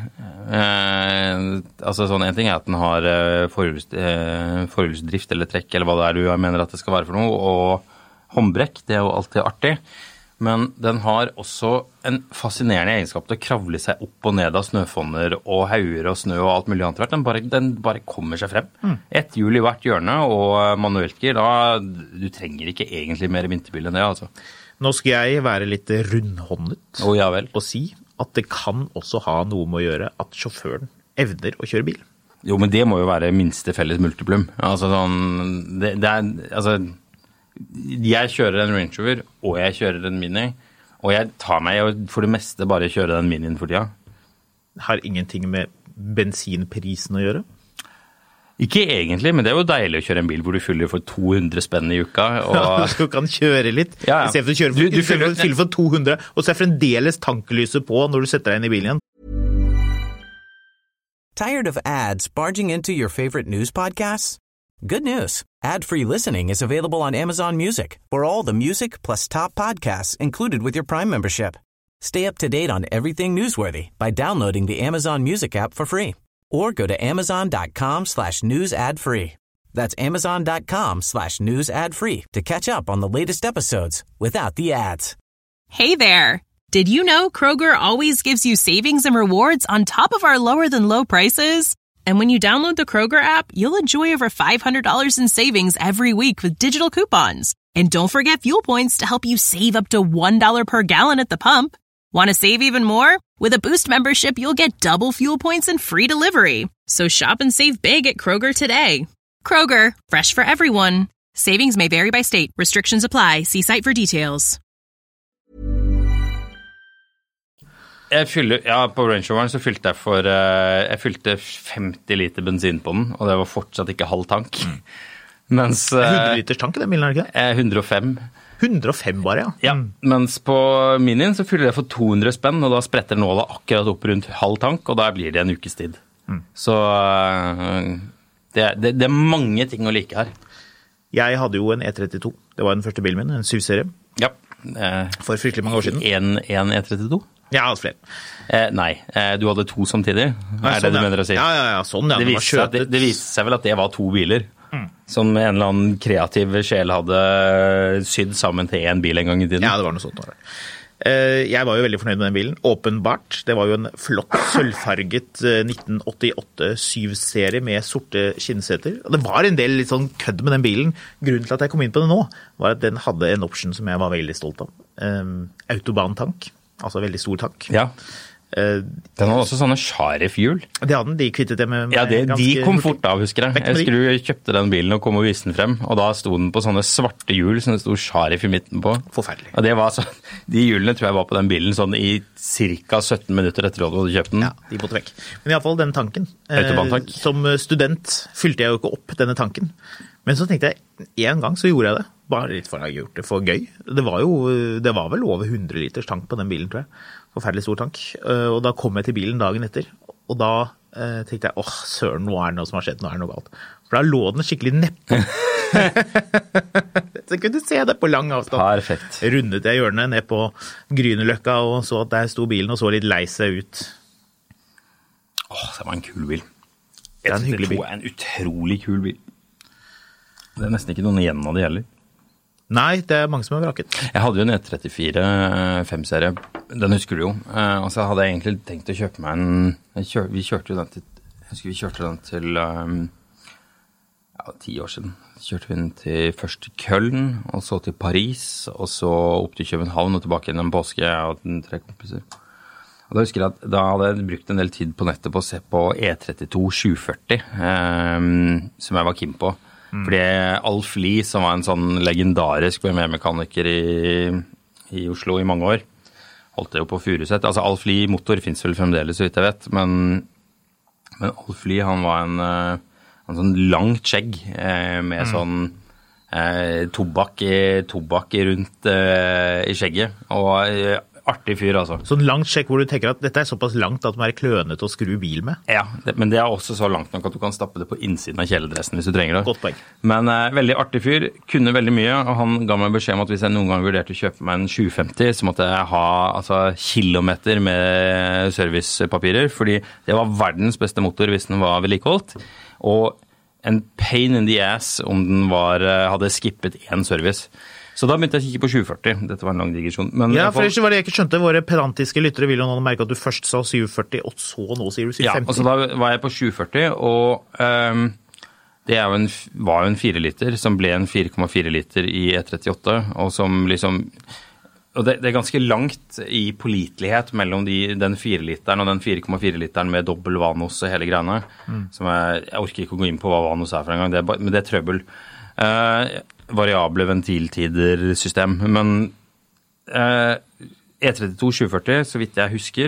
Altså sånn, en ting er at den har forhjulsdrift eller trekk, eller hva det er du mener at det skal være for noe, og håndbrekk, det er jo alltid artig. Men den har også en fascinerende egenskap til å kravle seg opp og ned av snøfonner og hauger og snø og alt mulig annet. Den bare kommer seg frem. Et hjul i hvert hjørne og manueltgir, du trenger ikke egentlig mer vinterbil enn det, altså. Nå skal jeg være litt rundhåndet ja vel. Og si at det kan også ha noe med å gjøre at sjåføren evner å kjøre bil. Jo, men det må jo være minste felles multiplum. Altså sånn, det er, altså... Jeg kjører en Range Rover, og jeg kjører en Mini, og jeg tar meg for det meste bare kjøre den Minien for tida. Har ingenting med bensinprisen å gjøre? Ikke egentlig, men det er jo deilig å kjøre en bil hvor du fyller for 200 spenn i uka. Og... du kan kjøre litt. Ja. I stedet for å fylle for 200, og så er fremdeles tanklyset på når du setter deg inn i bilen igjen. Tired of ads barging into your favorite news podcasts? Good news. Ad-free listening is available on Amazon Music for all the music plus top podcasts included with your Prime membership. Stay up to date on everything newsworthy by downloading the Amazon Music app for free or go to amazon.com/news ad free. That's amazon.com/news ad free to catch up on the latest episodes without the ads. Hey there. Did you know Kroger always gives you savings and rewards on top of our lower than low prices? And when you download the Kroger app, you'll enjoy over $500 in savings every week with digital coupons. And don't forget fuel points to help you save up to $1 per gallon at the pump. Want to save even more? With a Boost membership, you'll get double fuel points and free delivery. So shop and save big at Kroger today. Kroger, fresh for everyone. Savings may vary by state. Restrictions apply. See site for details. På Range Roveren så fylte jeg fylte 50 liter bensin på den, og det var fortsatt ikke halv tank. Mens 100 liters tank I den bilen, ikke? 105. 105 bare, ja. Ja, mens på Minien så fyller jeg for 200 spenn, og da spretter nåla akkurat opp rundt halv tank, og da blir det en ukes tid. Så det mange ting å like her. Jeg hadde jo en E32. Det var den første bilen min, en 7-serie. Ja. For fryktelig mange år siden. En E32? Ja, altså flere. Nei, du hadde 2 samtidig, det du mener å si? Ja, sånn, ja. Det viste seg vel at det var 2 biler. Som en eller annen kreativ sjel hadde sydd sammen til en bil en gang I tiden. Ja, det var noe sånt. Jeg var jo veldig fornøyd med den bilen, åpenbart. Det var jo en flott, sølvfarget 1988 7-serie med sorte skinnseter. Og det var en del litt sånn kødd med den bilen. Grunnen til at jeg kom inn på det nå, var at den hadde en option som jeg var veldig stolt av. Autobahntank, altså veldig stor tank. Ja. Den hadde også sånne Sharif-hjul. Det hadde den, de kvittet det med Ja, de kom fort av, husker jeg. Jeg husker du kjøpte den bilen og kom og viste den frem, og da sto den på sånne svarte hjul som det sto Sharif I midten på. Forferdelig. Og det var så, de hjulene tror jeg var på den bilen sånn I cirka 17 minutter etter at du hadde kjøpt den. Ja, de måtte vekk. Men I alle fall den tanken. Autobahntank. Som student fylte jeg jo ikke opp denne tanken. Men så tenkte jeg, en gang så gjorde jeg det. Bare litt for å ha gjort det for gøy. Det var vel over 100 liters tank på den bilen, tror jeg. Forferdelig stor tank. Og da kom jeg til bilen dagen etter, og da tenkte jeg, søren, nå det noe som har skjedd, nå det noe galt. For da lå den skikkelig nedpå. Så jeg kunne se det på lang avstand. Perfekt. Rundet jeg hjørnet ned på Grünerløkka, og så at der sto bilen, og så litt lei seg ut. Det var en kul bil. Det en hyggelig bil. En utrolig kul bil. Det nesten ikke noen igjen av det heller. Nei, det mange som har vraket. Jeg hadde jo en E34 5-serie, den husker du jo, og så hadde jeg egentlig tenkt å kjøpe meg vi kjørte jo den til, jeg husker vi kjørte den til 10 år siden. Kjørte vi den til først til Køln, og så til Paris, og så opp til København og tilbake inn en påske, jeg og 3 kompiser. Og da husker jeg at da hadde jeg brukt en del tid på nettet på å se på E32 740, som jeg var keen på. Fordi Alf Lie, som var en sånn legendarisk BMW-mekaniker I Oslo I mange år, holdt det jo på Furuset. Altså Alf Lie motor finnes vel fremdeles, så vidt jeg vet, men Alf Lie, han var en sånn langt skjegg med sånn tobakk rundt I skjegget, og artig fyr, altså. Sånn langt sjekk hvor du tenker at dette såpass langt at du må være klønete å skru bil med? Ja, men det også så langt nok at du kan stappe det på innsiden av kjeledressen hvis du trenger det. Godt poeng. Men veldig artig fyr, kunne veldig mye, og han ga meg beskjed om at hvis jeg noen gang vurderte å kjøpe meg en 750, så måtte jeg ha kilometer med servicepapirer, fordi det var verdens beste motor hvis den var vedlikeholdt, og en pain in the ass om den hadde skippet en service. Så da begynte jeg å kikke på 740. Dette var en lang digresjon. Ja, for ellers var det jeg ikke skjønte. Våre pedantiske lyttere vil jo nå merke at du først sa 740, og så nå sier du 750. Ja, og så da var jeg på 740, og det var jo en 4 liter, som ble en 4,4 liter I E38, og som liksom... Og det ganske langt I pålitelighet mellom den 4-literen og den 4,4-literen med dobbel Vanos og hele greiene, som jeg orker ikke å gå inn på hva Vanos for en gang, men det trøbbel. Variable ventiltider-system, men E32 740, så vidt jeg husker,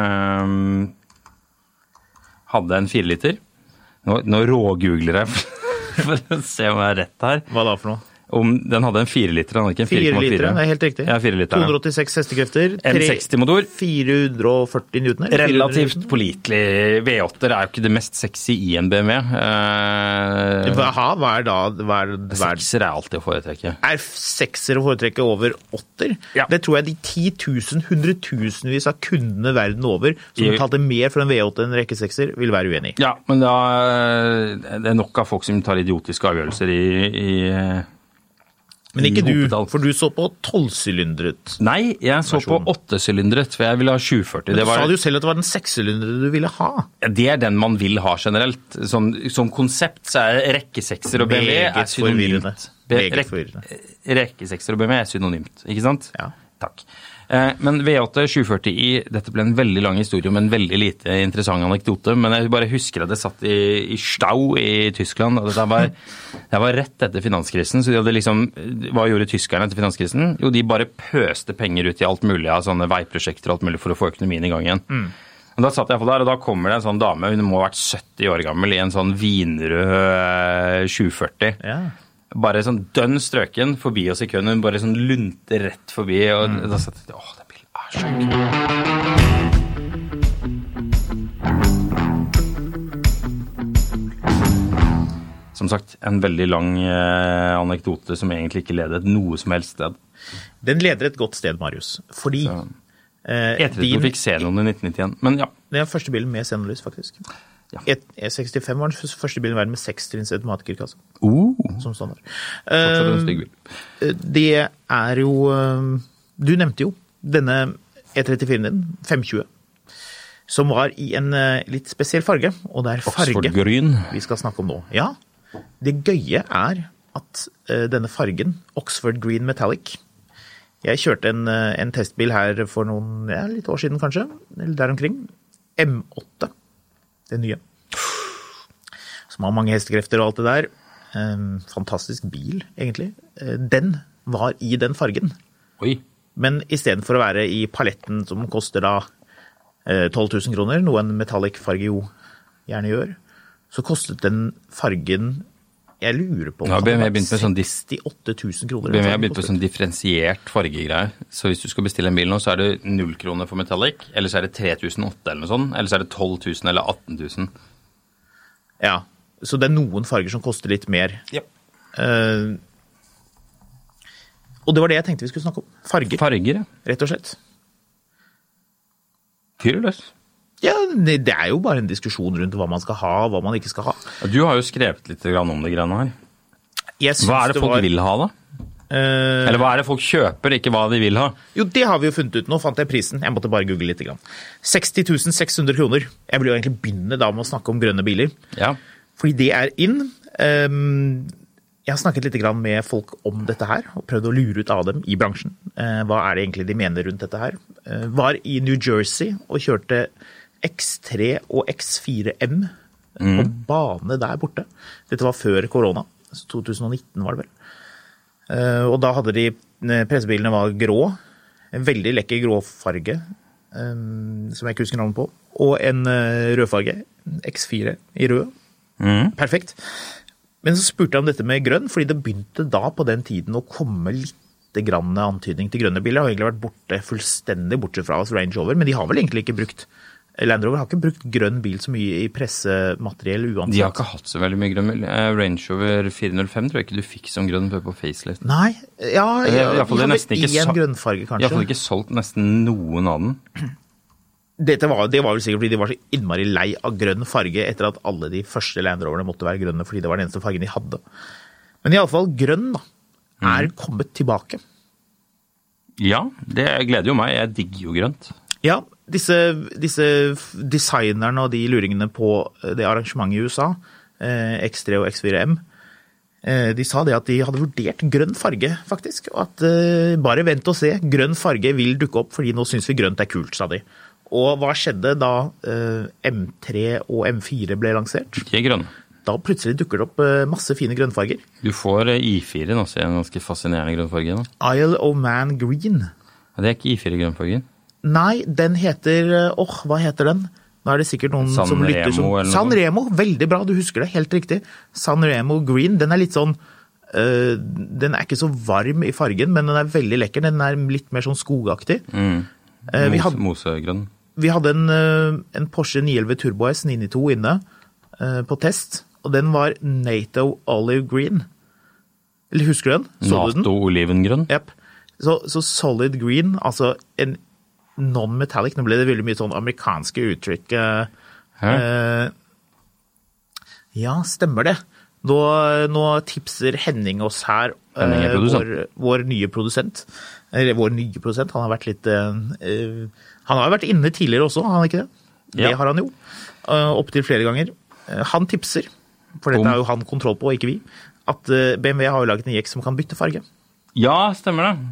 hadde en 4 liter. Nå rågoogler jeg for å se om jeg rett her. Hva da for noe? Den hadde en 4 liter, den hadde ikke en 4,4. 4 liter, det helt riktig. Ja, 4 liter. 286 hestekrefter. M60-motor. 440 newton. Relativt pålitelig. V8 jo ikke det mest sexy I en BMW. Hva da? 6-er alltid å foretrekke. 6-er å foretrekke over 8-er? Ja. Det tror jeg de 10 000, 100 000-vis av kundene verden over, som betalte mer for en V8 enn rekke 6-er, vil være uenig. Ja, men det nok av folk som tar idiotiske avgjørelser Men ikke du, hopetall. for du så på 12-sylindret. Nei, jeg så på 8-sylindret, for jeg ville ha 740. Men du sa jo selv at det var den 6-sylindret du ville ha. Det er den man vil ha generelt. Som konsept så er rekkesekser og BMW er synonymt. Rekkesekser og BMW er synonymt, ikke sant? Ja. Takk. Men V8 740i, dette ble en veldig lang historie om en veldig lite interessant anekdote, men jeg bare husker at jeg satt i Stau i Tyskland, og det var rett etter finanskrisen, så de hadde liksom, hva gjorde tyskerne etter finanskrisen? Jo, de bare pøste penger ut i alt mulig av sånne veiprosjekter og alt mulig for å få økonomien i gang igjen. Og da satt jeg på der, og da kommer det en sånn dame, hun må ha vært 70 år gammel, i en sånn vinrød 740. Ja. Bare sånn dønn strøken forbi oss i køen, hun bare sånn lunte rett forbi, og da satt jeg, det bildet er så kult. Som sagt, en veldig lang anekdote som egentlig ikke ledet noe som helst sted. Den leder et godt sted, Marius, fordi... E32 fikk Xenon i 1991, men ja. Det er første bilen med Xenolys, faktisk. Ja. E65 var den første bilen i verden med 6-trinns automatikerkasse. Som standard. Det er jo... Du nevnte jo denne E34-en din, 520, som var i en litt spesiell farge, og det er farge Oxford Green vi skal snakke om nå. Ja, det gøye er at denne fargen, Oxford Green Metallic, jeg kjørte en testbil her for noen, litt år siden kanskje, eller der omkring, M8, det nye, som har mange hestekrefter og alt det der. Fantastisk bil, egentlig. Den var i den fargen. Oi. Men i stedet for å være i paletten som koster da 12 000 kroner, noe en metallic farge jo gjerne gjør, så kostet den fargen, jeg lurer på, BMW begynte med sånn 68 000 kroner. BMW har begynt med sånn differensiert fargegreier. Så hvis du skal bestille en bil nå, så er det 0 kroner for metallic, eller så er det 3008 eller noe sånt, eller så er det 12 000 eller 18 000. Ja, så det er noen farger som koster litt mer. Yep. Og det var det jeg tenkte vi skulle snakke om. Farger. Farger, ja. Rett og slett. Fyrløs. Ja, det er jo bare en diskusjon rundt hva man skal ha, hva man ikke skal ha. Du har jo skrevet litt om det greiene her. Hva er det folk vil ha da? Eller hva er det folk kjøper, ikke hva de vil ha? Jo, det har vi jo funnet ut. Nå fant jeg prisen. Jeg måtte bare google litt. 60 600 kroner. Jeg vil jo egentlig begynne da med å snakke om grønne biler. Ja. Fordi det er inn. Jeg har snakket litt med folk om dette her, og prøvd å lure ut av dem i bransjen. Hva er det egentlig de mener rundt dette her? Var i New Jersey og kjørte X3 og X4M på bane der borte. Dette var før korona, 2019 var det vel. Og da hadde de, pressebilene var grå, en veldig lekker grå farge, som jeg ikke husker navnet på, og en rød farge, X4 i rød. Perfekt. Men så spurte jeg om dette med grønn, fordi det begynte da på den tiden å komme litt grann antydning til grønne biler. Det har egentlig vært borte, fullstendig borte fra oss Range Rover, men de har vel egentlig ikke brukt Land Rover har ikke brukt grønn bil så mye i pressemateriell uansett. De har ikke hatt så veldig mye grønn bil. Range Rover 405 tror jeg ikke du fikk som grønn på facelift. Nei, ja de har vel en grønnfarge kanskje. De har vel ikke solgt nesten noen av den. Det var vel sikkert fordi de var så innmari lei av grønn farge etter at alle de første Land Roverne måtte være grønne fordi det var den eneste fargen de hadde. Men i alle fall grønn da, er kommet tilbake. Ja, det gleder jo meg. Jeg digger jo grønt. Ja, disse designerne og de luringene på det arrangementet i USA, X3 og X4M, de sa det at de hadde vurdert grønn farge, faktisk. Og at bare vent og se, grønn farge vil dukke opp, fordi nå synes vi grønt er kult, sa de. Og hva skjedde da M3 og M4 ble lansert? De er grønne. Da plutselig dukker det opp masse fine grønnfarger. Du får I4 også, en ganske fascinerende grønnfarge. Isle of Man Green. Det er ikke I4 grønnfargen. Nei, den heter, hva heter den? Nå er det sikkert noen San som lytter som... San Remo, veldig bra, du husker det, helt riktig. San Remo Green, den er litt sånn, den er ikke så varm i fargen, men den er veldig lekker, den er litt mer sånn skogaktig. Mosegrønn. Vi hadde en Porsche 911 Turbo S 992 inne på test, og den var NATO Olive Green. Eller husker du den? NATO Olivengrønn? Yep. Så solid green, altså en non-metallic, nå ble det veldig mye sånn amerikanske uttrykk. Ja, stemmer det. Nå tipser Henning oss her, vår nye produsent. Han har vært litt... han har vært inne tidligere også, har han ikke det? Ja. Det har han jo, opp til flere ganger. Han tipser, for dette har jo han kontroll på, og ikke vi, at BMW har jo laget en X som kan bytte farge. Ja, stemmer det.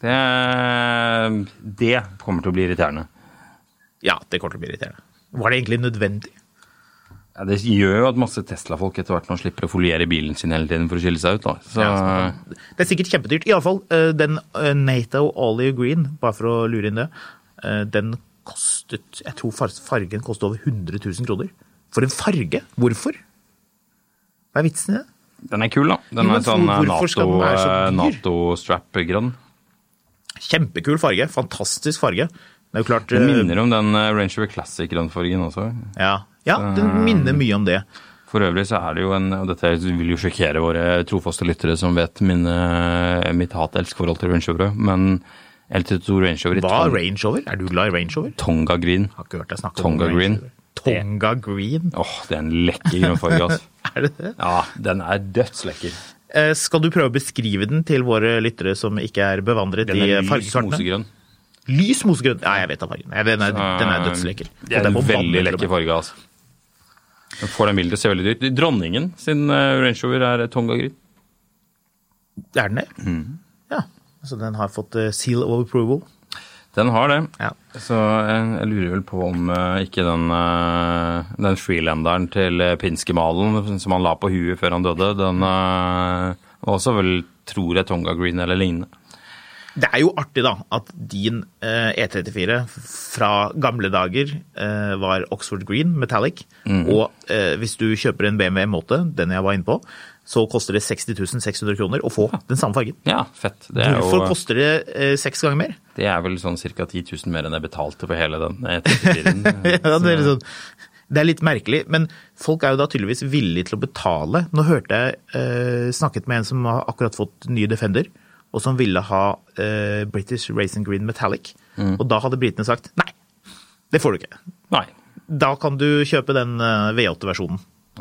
Det kommer til å bli irriterende. Ja, det kommer til å bli irriterende. Var det egentlig nødvendig? Ja, det gjør jo at masse Tesla-folk etter hvert nå slipper å foliere bilen sin hele tiden for å skille seg ut. Da. Så... Ja, det sikkert kjempedyrt. I alle fall, den NATO Olive Green, bare for å lure inn det, den kostet, jeg tror fargen kostet over 100 000 kroner. For en farge? Hvorfor? Hva er vitsen i det? Den er kul da. Den er sånn NATO-strap-grønn. Kjempekul farge, fantastisk farge. Det er jo klart... Den minner om den Range Rover Classic-grønnfargen også. Ja, den minner mye om det. For øvrig så er det jo og dette vil jo sjokkere våre trofaste lyttere som vet mitt hat-elsk-forhold til Range Rover, men L32 Range Rover... Hva er Range Rover? Er du glad i Range Rover? Tonga Green. Har ikke hørt deg snakke Tonga om Green. Tonga Green? Det er en lekker grønnfarge, altså. Er det det? Ja, den er dødslekker. Skal du prøve å beskrive den til våre lyttere som ikke er bevandret i fargekartene? Den er lys mosegrønn. Lys mosegrønn? Ja, jeg vet av fargen. Den er dødslekker. Det er en veldig lekker farge, altså. Den får den bildet, ser veldig dyrt. Dronningen sin Range Rover er Tonga Green. Er den det? Ja, så den har fått seal of approval. Den har det. Ja. Så jeg lurer vel på om ikke den freelanderen til Pinskemalen som han la på huet før han døde, den også vel tror jeg Tonga Green eller lignende. Det er jo artig da, at din E34 fra gamle dager var Oxford Green Metallic, og hvis du kjøper en BMW M8, den jeg var inne på, så koster det 60 600 kroner å få den samme fargen. Ja, fett. Hvorfor koster det 6 ganger mer? Det er vel sånn cirka 10 000 mer enn jeg betalte på hele den E34-en. Ja, det er litt merkelig, men folk er jo da tydeligvis villige til å betale. Nå hørte jeg snakket med en som har akkurat fått nye Defender, og som ville ha British Racing Green Metallic. Og da hadde britene sagt, nei, det får du ikke. Nei. Da kan du kjøpe den V8-versjonen.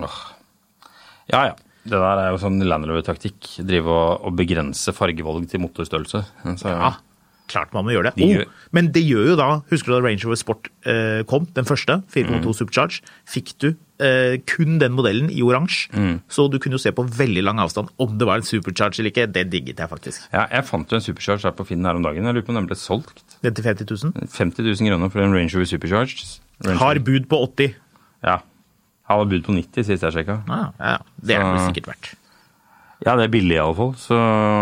Ja. Det der er jo sånn Land Rover-taktikk, drive og begrense fargevalg til motorstørrelse. Så... Ja, klart man må gjøre det. Men det gjør jo da, husker du da Range Rover Sport kom, den første, 4.2 Supercharge, fikk du kun den modellen i oransje, så du kunne jo se på veldig lang avstand om det var en Supercharge eller ikke. Det digget jeg faktisk. Ja, jeg fant jo en Supercharge her på Finn her om dagen. Jeg lurer på om den ble solgt. Den til 50 000? 50 000 kroner for en Range Rover Supercharge. Har bud på 80. Ja. Jeg har bud på 90, sist jeg sjekket. Ja, det er det sikkert verdt. Ja, det er billig i alle fall, så...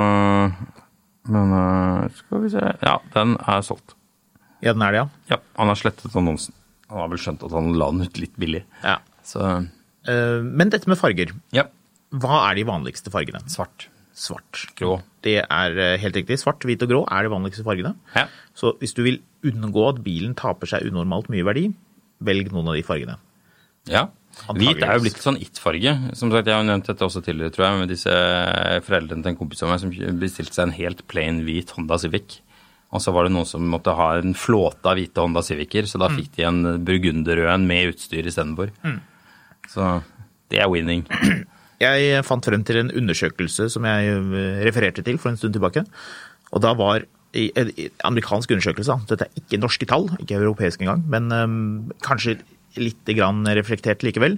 Men skal vi se... Ja, den er solgt. Ja, den er det, ja. Ja, han har slettet annonsen. Han har vel skjønt at han la den ut litt billig. Ja. Så... Men dette med farger. Ja. Hva er de vanligste fargene? Svart. Grå. Det er helt riktig. Svart, hvit og grå er de vanligste fargene. Ja. Så hvis du vil unngå at bilen taper seg unormalt mye verdi, velg noen av de fargene. Ja. Hvit er jo blitt sånn it-farge. Som sagt, jeg har nevnt dette også tidligere, tror jeg, med disse foreldrene til en kompis av meg som bestilte seg en helt plain hvit Honda Civic. Og så var det noen som måtte ha en flåte av hvite Honda Civicer, så da fikk de en burgunderrød med utstyr i stedet for. Så det er winning. Jeg fant frem til en undersøkelse som jeg refererte til for en stund tilbake. Og da var i amerikansk undersøkelse, dette er ikke norske tall, ikke europeiske engang, men kanskje litt grann reflektert likevel.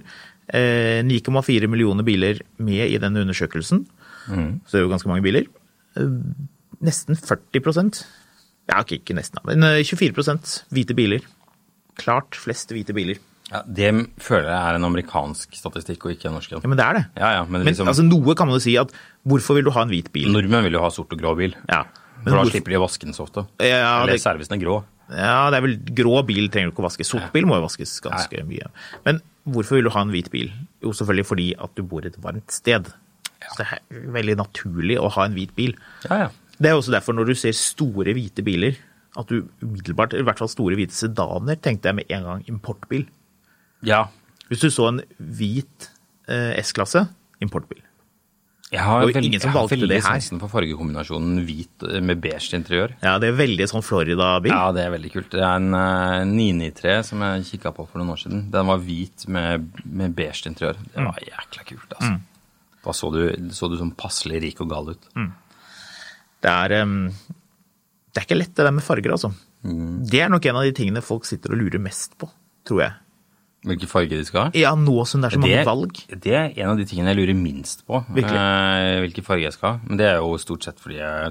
9,4 millioner biler med i denne undersøkelsen. Så det er jo ganske mange biler. Nesten 40%. Ja, ikke nesten, men 24% hvite biler. Klart flest hvite biler. Ja, det føler jeg er en amerikansk statistikk og ikke en norsk. Ja, men det er det. Ja, men liksom... altså, noe kan man jo si at hvorfor vil du ha en hvit bil? Nordmenn vil jo ha sort og grå bil. Ja. For da slipper de å vaske den så ofte. Ja, eller servicen er grå. Ja, det er vel grå bil trenger du ikke å vaske. Sort bil må jo vaskes ganske mye. Men hvorfor vil du ha en hvit bil? Jo, selvfølgelig fordi at du bor i et varmt sted. Ja. Så det er veldig naturlig å ha en hvit bil. Ja. Det er også derfor når du ser store hvite biler, at du umiddelbart, i hvert fall store hvite sedaner, tenkte jeg med en gang importbil. Ja. Hvis du så en hvit S-klasse, importbil. Jeg har veldig det her. sansen for fargekombinasjonen hvit med beige interiør. Ja, det er veldig sånn Florida-bil. Ja, det er veldig kult. Det er en 993 som jeg kikket på for noen år siden. Den var hvit med beige interiør. Det var jækla kult, altså. Da så du sånn passelig rik og gal ut. Det er ikke lett det der med farger, altså. Det er nok en av de tingene folk sitter og lurer mest på, tror jeg. Hvilke farger de skal ha? Ja, nå som det er så mange valg. Det er en av de tingene jeg lurer minst på. Hvilke farger jeg skal ha. Men det er jo stort sett fordi jeg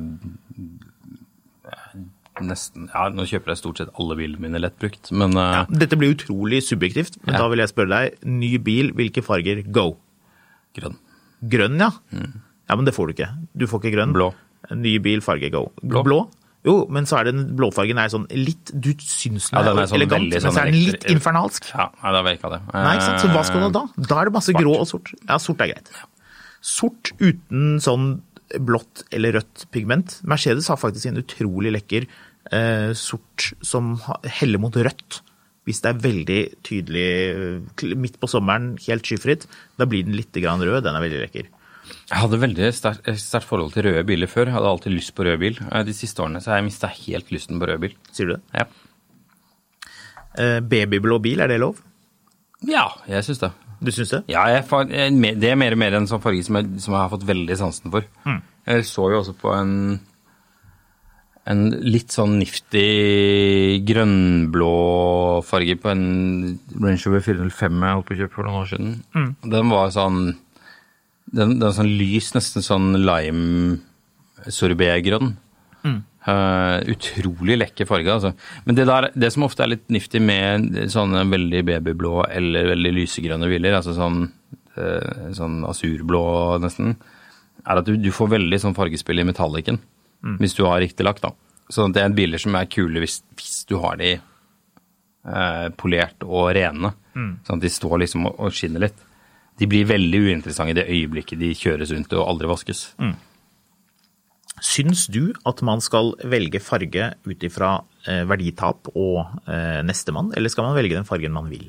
nå kjøper jeg stort sett alle bilene mine lettbrukt, men... Dette blir utrolig subjektivt, men da vil jeg spørre deg, ny bil, hvilke farger? Go! Grønn. Grønn, ja? Ja, men det får du ikke. Du får ikke grønn. Blå. Ny bil, farge, go. Blå? Jo, men så er den blåfargen er sånn litt, du syns den er sånn elegant, men så er den litt infernalsk. Ja, da vet jeg ikke det. Nei, ikke sant? Så hva skal du da? Da er det masse grå og sort. Ja, sort er greit. Sort uten sånn blått eller rødt pigment. Mercedes har faktisk en utrolig lekker sort som heller mot rødt. Hvis det er veldig tydelig midt på sommeren, helt skyfritt, da blir den litt grann rød. Den er veldig lekker. Jeg hadde veldig sterkt forhold til røde biler før. Jeg hadde alltid lyst på rød bil. De siste årene så har jeg mistet helt lysten på rød bil. Sier du det? Ja. Babyblå bil, er det lov? Ja, jeg synes det. Du synes det? Ja, det er mer og mer en sånn farge som jeg har fått veldig sansen for. Jeg så jo også på en litt sånn niftig grønnblå farge på en Range Rover 405 jeg holdt på å kjøpe for noen år siden. Den var sånn den er sånn lys, nesten sånn lime sorbet-grønn. Utrolig lekker farge, altså. Men det som ofte er litt niftig med sånne veldig babyblå eller veldig lysegrønne biler, altså sånn asurblå nesten, er at du får veldig sånn fargespill i metalliken, hvis du har riktig lakk, da. Så det er biler som er kule hvis du har de polert og rene, sånn at de står liksom og skinner litt. De blir veldig uinteressante i det øyeblikket de kjøres rundt og aldri vaskes. Syns du at man skal velge farge ut ifra verditap og nestemann, eller skal man velge den fargen man vil?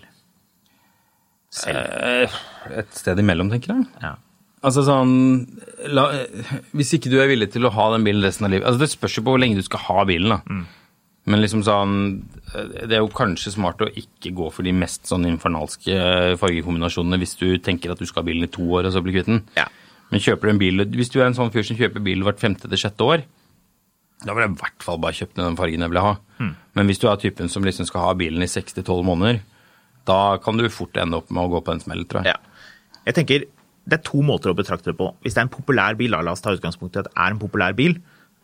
Et sted imellom, tenker jeg. Ja. Altså sånn, hvis ikke du er villig til å ha den bilen resten av livet, altså det spørs jo på hvor lenge du skal ha bilen da. Men liksom sånn, det er jo kanskje smart å ikke gå for de mest sånn infernalske fargekombinasjonene hvis du tenker at du skal ha bilen i 2 år og så bli kvitt den. Ja. Men kjøper du en bil, hvis du er en sånn fyr som kjøper bil hvert 5. til 6. år, da vil jeg i hvert fall bare kjøpe den fargen jeg vil ha. Men hvis du er typen som liksom skal ha bilen i 6 til 12 måneder, da kan du fort ende opp med å gå på en smell, tror jeg. Ja. Jeg tenker, det er 2 måter å betrakte det på. Hvis det er en populær bil, la oss ta utgangspunkt i at det er en populær bil,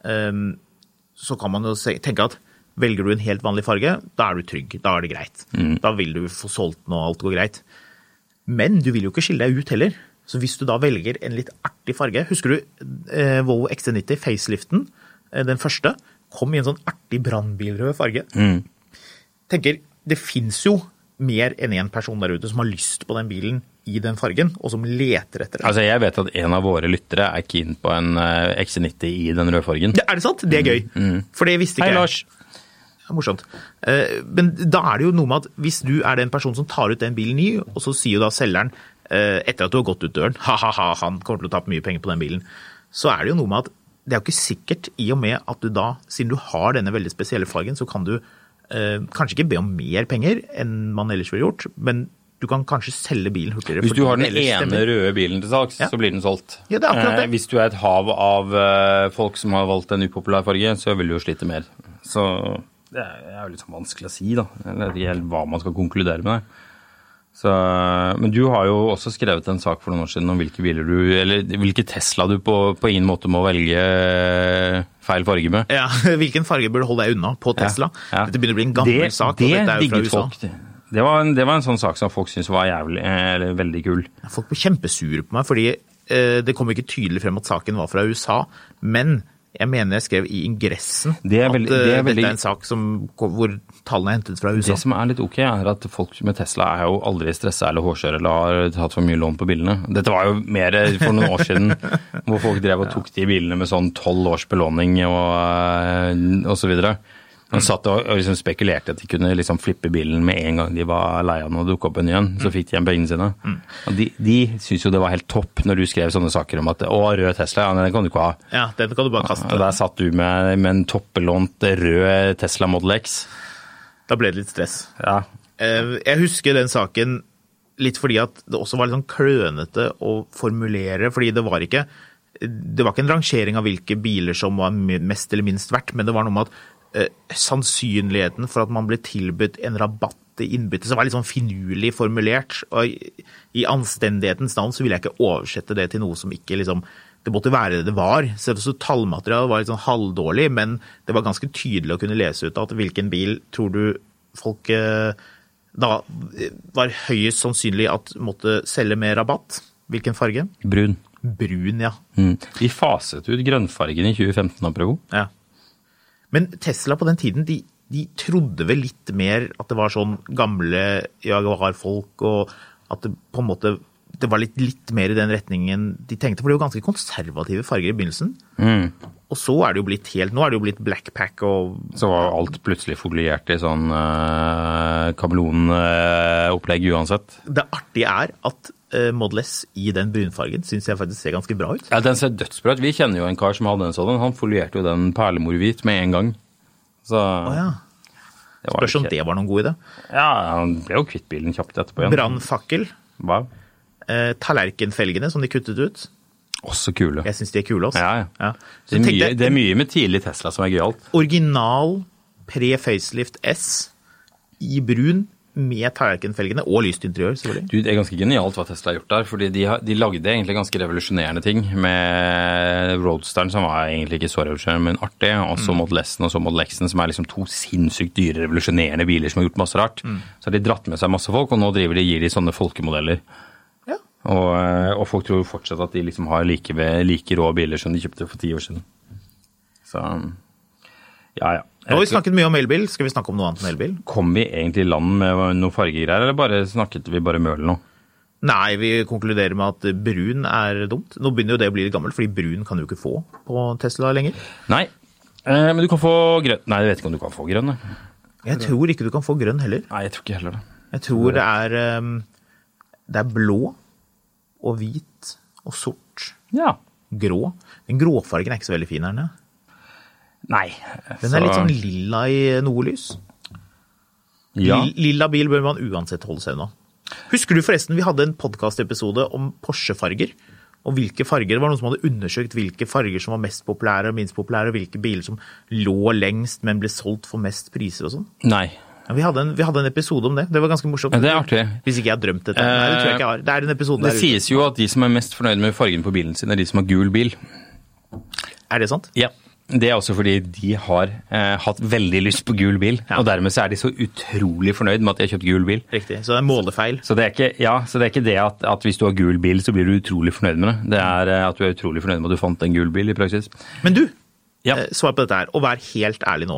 så kan man jo tenke at velger du en helt vanlig farge, da er du trygg, da er det greit. Da vil du få solgt den og alt går greit. Men du vil jo ikke skille deg ut heller. Så hvis du da velger en litt artig farge, husker du Volvo XC90 faceliften, den første, kom i en sånn artig brandbilrød farge. Tenker, det finnes jo mer enn en person der ute som har lyst på den bilen i den fargen, og som leter etter den. Altså jeg vet at en av våre lyttere er keen på en XC90 i den røde fargen. Er det sant? Det er gøy. For det visste ikke jeg. Hei, Lars. Morsomt. Men da er det jo noe med at hvis du er den personen som tar ut den bilen ny, og så sier jo da selgeren, etter at du har gått ut døren, han kommer til å tape mye penger på den bilen, så er det jo noe med at det er jo ikke sikkert i og med at du da, siden du har denne veldig spesielle fargen, så kan du kanskje ikke be om mer penger enn man ellers ville gjort, men du kan kanskje selge bilen hurtigere. Hvis du har den ene røde bilen til salgs, så blir den solgt. Ja, det er akkurat det. Hvis du er et hav av folk som har valgt en upopulær farge, så vil du jo slite mer. Så det er jo litt sånn vanskelig å si da. Jeg vet ikke helt hva man skal konkludere med det. Så, men du har jo også skrevet en sak for noen år siden om hvilke Tesla du på ingen måte må velge feil farge med. Ja, hvilken farge burde holde deg unna på Tesla? Ja. Dette begynner å bli en gammel sak, og dette er jo fra USA. Folk, det var en sånn sak som folk synes var veldig kul. Folk ble kjempesure på meg, fordi det kom ikke tydelig frem at saken var fra USA, men jeg mener jeg skrev i ingressen at dette er en sak hvor tallene er hentet fra USA. Det som er litt ok er at folk med Tesla er jo aldri stresset eller hårdkjøret eller har tatt for mye lån på bilene. Dette var jo mer for noen år siden hvor folk drev og tok de bilene med sånn 12 års belåning og så videre. De satt og liksom spekulerte at de kunne liksom flippe bilen med en gang de var lei av den og dukket opp en igjen, så fikk de igjen pengene sine. Og de synes jo det var helt topp når du skrev sånne saker om at rød Tesla, ja, den kan du ikke ha. Ja, den kan du bare kaste. Og der satt du med en toppelånt rød Tesla Model X. Da ble det litt stress. Ja. Jeg husker den saken litt fordi at det også var litt sånn klønete å formulere, fordi det var ikke en rangering av hvilke biler som var mest eller minst verdt, men det var noe med at sannsynligheten for at man ble tilbudt en rabatt i innbytte, så var litt sånn finurlig formulert, og i anstendighetens navn så ville jeg ikke oversette det til noe som ikke liksom, det måtte være det var. Så tallmaterialet var litt sånn halvdårlig, men det var ganske tydelig å kunne lese ut at hvilken bil tror du folk da var høyest sannsynlig at måtte selge med rabatt. Hvilken farge? Brun, ja. De faset ut grønnfargen i 2015 av Prevo. Ja. Men Tesla på den tiden, de trodde vel litt mer at det var sånn gamle Jaguar-folk, og at det på en måte, det var litt mer i den retningen de tenkte, for det var jo ganske konservative farger i begynnelsen. Og så er det jo blitt nå er det jo blitt Blackpack og... Så var alt plutselig foliert i sånn kameleon-opplegg uansett. Det artige er at Model S i den brunfargen synes jeg faktisk ser ganske bra ut. Ja, den ser dødsbra ut. Vi kjenner jo en kar som hadde en sånn. Han folierte jo den perlemorhvit med en gang. Så... ja. Spørs om det var noen god idé. Ja, han ble jo kvitt bilen kjapt etterpå igjen. Brannfakkel. Hva? Tallerkenfelgene som de kuttet ut. Også kule. Jeg synes de er kule også. Ja. Det er mye med tidlig Tesla som er gøyalt. Original pre-facelift S i brun med tallerkenfelgene og lyst interiør, selvfølgelig. Det er ganske genialt hva Tesla har gjort der, fordi de lagde egentlig ganske revolusjonerende ting med Roadsteren, som var egentlig ikke så revolusjonerende, men artig, og så Model S-en og så Model X-en, som er liksom to sinnssykt dyre, revolusjonerende biler som har gjort masse rart. Så har de dratt med seg masse folk, og nå gir de sånne folkemodeller. Ja. Og folk tror fortsatt at de liksom har like rå biler som de kjøpte for 10 år siden. Så, ja. Nå har vi snakket mye om elbil. Skal vi snakke om noe annet enn elbil? Kom vi egentlig i land med noen fargegreier, eller snakket vi bare møl nå? Nei, vi konkluderer med at brun er dumt. Nå begynner jo det å bli litt gammelt, fordi brun kan du ikke få på Tesla lenger. Nei, men du kan få grønn. Nei, jeg vet ikke om du kan få grønn. Jeg tror ikke du kan få grønn heller. Nei, jeg tror ikke heller det. Jeg tror det er blå og hvit og sort. Ja. Grå. Den gråfargen er ikke så veldig fin her nede. Nei. Den er litt sånn lilla i noe lys. Ja. Lilla bil bør man uansett holde seg unna. Husker du forresten, vi hadde en podcast-episode om Porsche-farger, og hvilke farger, det var noen som hadde undersøkt hvilke farger som var mest populære og minst populære, og hvilke biler som lå lengst, men ble solgt for mest priser og sånn. Nei. Ja, vi hadde en episode om det. Det var ganske morsomt. Ja, det er artig. Hvis ikke jeg har drømt dette. Nei, det tror jeg ikke jeg har. Det er en episode der ute. Det sies jo at de som er mest fornøyd med fargen på bilen sin, er de som har gul bil. Er det sant? Ja. Det er også fordi de har hatt veldig lyst på gul bil, og dermed så er de så utrolig fornøyd med at de har kjøpt gul bil. Riktig, så det er målefeil. Så det er ikke det at hvis du har gul bil, så blir du utrolig fornøyd med det. Det er at du er utrolig fornøyd med at du fant en gul bil i praksis. Men du, svar på dette her, og vær helt ærlig nå.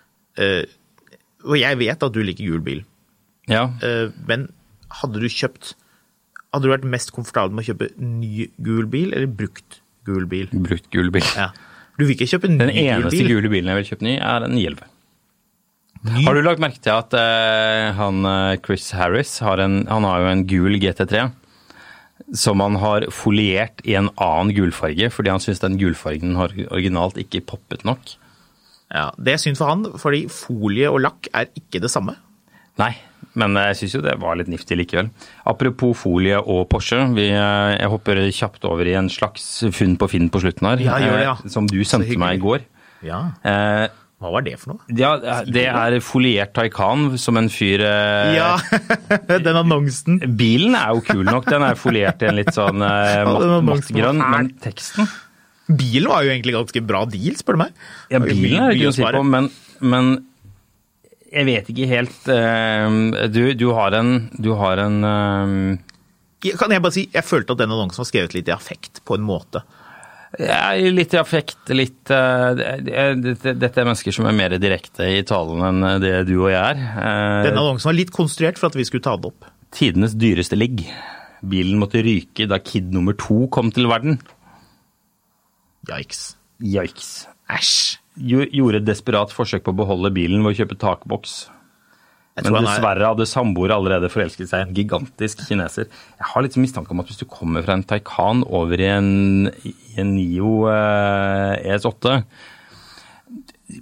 Og jeg vet at du liker gul bil. Ja. Men hadde du vært mest komfortabel med å kjøpe ny gul bil, eller brukt gul bil? Brukt gul bil. Ja. Du vil ikke kjøpe ny gul bil? Den eneste gule bilen jeg vil kjøpe ny er en 911. Har du lagt merke til at Chris Harris han har jo en gul GT3 som han har foliert i en annen gulfarge, fordi han synes den gulfargen har originalt ikke poppet nok? Ja, det er synd for han, fordi folie og lakk er ikke det samme. Nei, men jeg synes jo det var litt niftig likevel. Apropos folie og Porsche, jeg hopper kjapt over i en slags funn på Finn på slutten her, ja, gjør det, ja. Som du sendte meg i går. Ja, hva var det for noe? Ja, det er foliert Taycan som en fyr... Ja, den annonsen. Bilen er jo kul nok, den er foliert i en litt sånn mattgrønn, men teksten... Bilen var jo egentlig ganske bra deal, spør du meg. Ja, bilen er det ikke å si på, men jeg vet ikke helt, du har en Kan jeg bare si, jeg følte at den annonsen var skrevet litt i affekt på en måte. Ja, litt i affekt, dette er mennesker som er mer direkte i talen enn det du og jeg er. Den annonsen var litt konstruert for at vi skulle ta det opp. Tidenes dyreste ligg. Bilen måtte ryke da kid nummer 2 kom til verden. Yikes. Æsj. Gjorde et desperat forsøk på å beholde bilen ved å kjøpe takboks. Men dessverre hadde samboer allerede forelsket seg en gigantisk kineser. Jeg har litt mistanke om at hvis du kommer fra en Taycan over i en Nio ES8,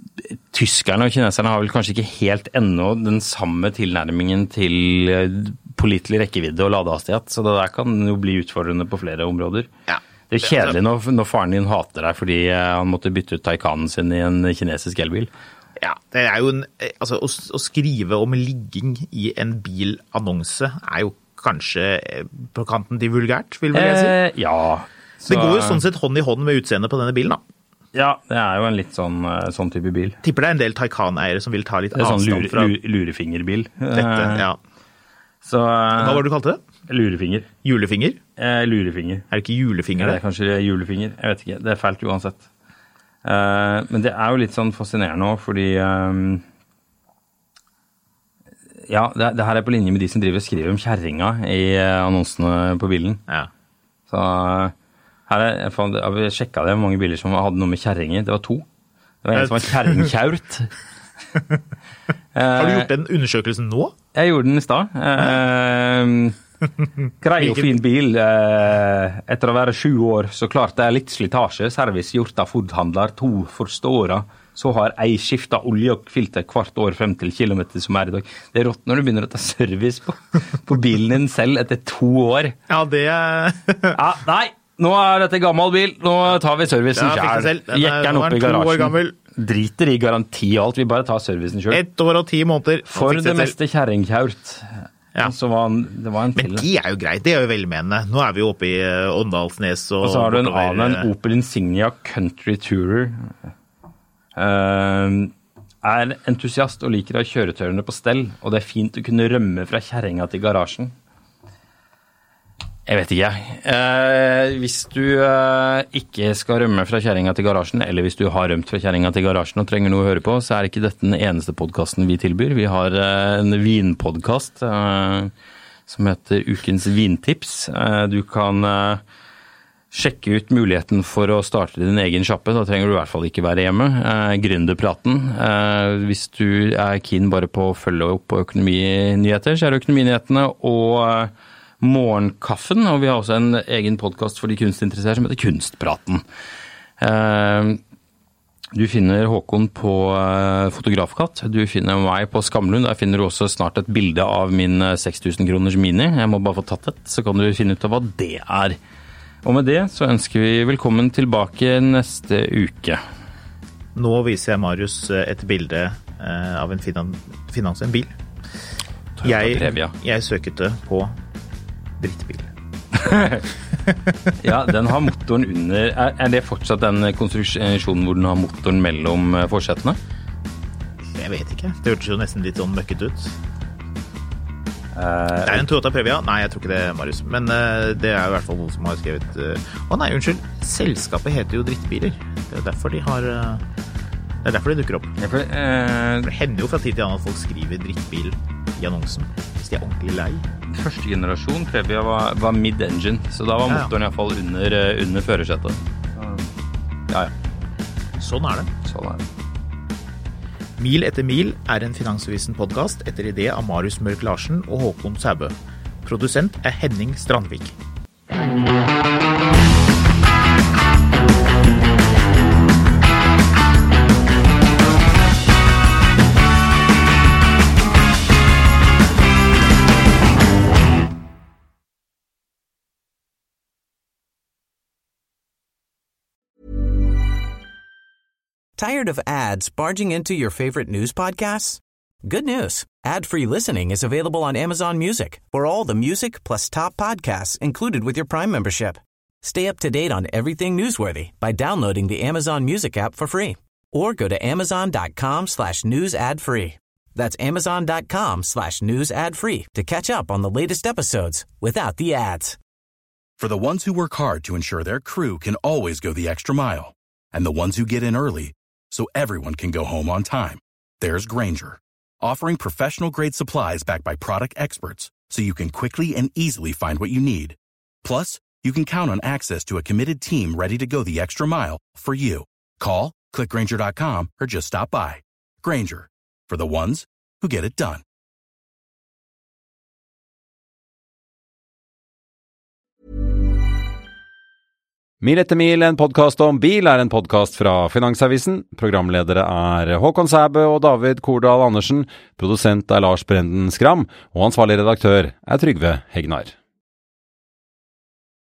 tyskerne og kineserne har vel kanskje ikke helt ennå den samme tilnærmingen til pålitelig rekkevidde og ladehastighet, så det der kan jo bli utfordrende på flere områder. Ja. Det kjedelig når faren din hater deg fordi han måtte bytte ut Taycanen sin I en kinesisk elbil. Ja, det jo altså, å skrive om ligging I en bilannonse jo kanskje på kanten til vulgært, vil jeg si. Ja. Så, det går jo sånn sett hånd I hånd med utseendet på denne bilen da. Ja, det jo en litt sånn type bil. Tipper det en del Taycan-eiere som vil ta litt avstand sånn fra... lurefingerbil. Dette, ja. Så, hva var det du kalte det? Lurefinger. Julefinger? Lurefinger. Det ikke julefinger det? Det kanskje julefinger, jeg vet ikke. Det feilt uansett. Men det jo litt sånn fascinerende også, fordi ja, det her på linje med de som driver og skriver om kjerringa I annonsene på bilen. Ja. Så her jeg sjekket det, mange biler som hadde noe med kjerringer. Det var 2. Det var en som var kjerringkjaurt. Har du gjort den undersøkelsen nå? Jeg gjorde den I stad. Grei og fin bil. Etter å være 7 år, så klart det litt slitasje. Service gjort av Ford-handler 2 første året. Så har jeg skiftet olje og filter hvert år frem til kilometer som I dag. Det rått når du begynner å ta service på bilen din selv etter 2 år. Ja, det ja, nei, nå dette gammel bil. Nå tar vi servicen selv. Jekker den opp I garasjen. Driter I garanti og alt, vi bare tar servicen selv. 1 år og 10 måneder. For det meste kjerringkjaurt. Ja. Så det var en til. Men de jo greit, det jo velmenende. Nå vi oppe I Åndalsnes. Og så har du en Opel Insignia Country Tourer. Entusiast og liker å ha kjøretøyene på stell, og det fint å kunne rømme fra kjerringa til garasjen. Jeg vet ikke. Hvis du ikke skal rømme fra kjerringa til garasjen, eller hvis du har rømt fra kjerringa til garasjen og trenger noe å høre på, så ikke dette den eneste podcasten vi tilbyr. Vi har en vinpodcast som heter Ukens Vintips. Du kan sjekke ut muligheten for å starte din egen sjappe. Da trenger du I hvert fall ikke være hjemme. Gründerpraten. Hvis du keen bare på å følge opp på økonominyheter, så det økonominyhetene og Morgenkaffen, og vi har også en egen podcast for de kunstinteresserte som heter Kunstpraten. Du finner Håkon på Fotografkatt, du finner meg på Skamlund, der finner du også snart et bilde av min 6000 kroners mini. Jeg må bare få tatt det, så kan du finne ut av hva det Og med det så ønsker vi velkommen tilbake neste uke. Nå viser jeg Marius et bilde av en en bil. Jeg søkte på drittbil. Ja, den har motoren under. Det fortsatt den konstruksjonen hvor den har motoren mellom forsetene? Jeg vet ikke. Det hørtes jo nesten litt sånn møkket ut. Det en Toyota Previa. Nei, jeg tror ikke det, Marius. Men det I hvert fall noen som har skrevet... nei, unnskyld. Selskapet heter jo Drittbiler. Det derfor de har... Det derfor de dukker opp. Det hender jo fra tid til annen at folk skriver drittbil I annonsen, hvis de ordentlig lei. Første generasjon Previa var mid-engine, så da var motoren I hvert fall under førersettet. Ja. Sånn det. Sånn det. Mil etter mil en Finansavisen-podcast etter idé av Marius Mørk Larsen og Håkon Sæbø. Produsent Henning Strandvik. Tired of ads barging into your favorite news podcasts? Good news. Ad-free listening is available on Amazon Music for all the music plus top podcasts included with your Prime membership. Stay up to date on everything newsworthy by downloading the Amazon Music app for free or go to amazon.com/news ad free. That's amazon.com/news ad free to catch up on the latest episodes without the ads. For the ones who work hard to ensure their crew can always go the extra mile, and the ones who get in early so everyone can go home on time, there's Grainger, offering professional-grade supplies backed by product experts so you can quickly and easily find what you need. Plus, you can count on access to a committed team ready to go the extra mile for you. Call, click Grainger.com, or just stop by. Grainger, for the ones who get it done. Mil etter mil, en podcast om bil, en podcast fra Finansavisen. Programledere Håkon Sæbø og David Kordal Andersen. Produsent Lars Brenden Skram, og ansvarlig redaktør Trygve Hegnar.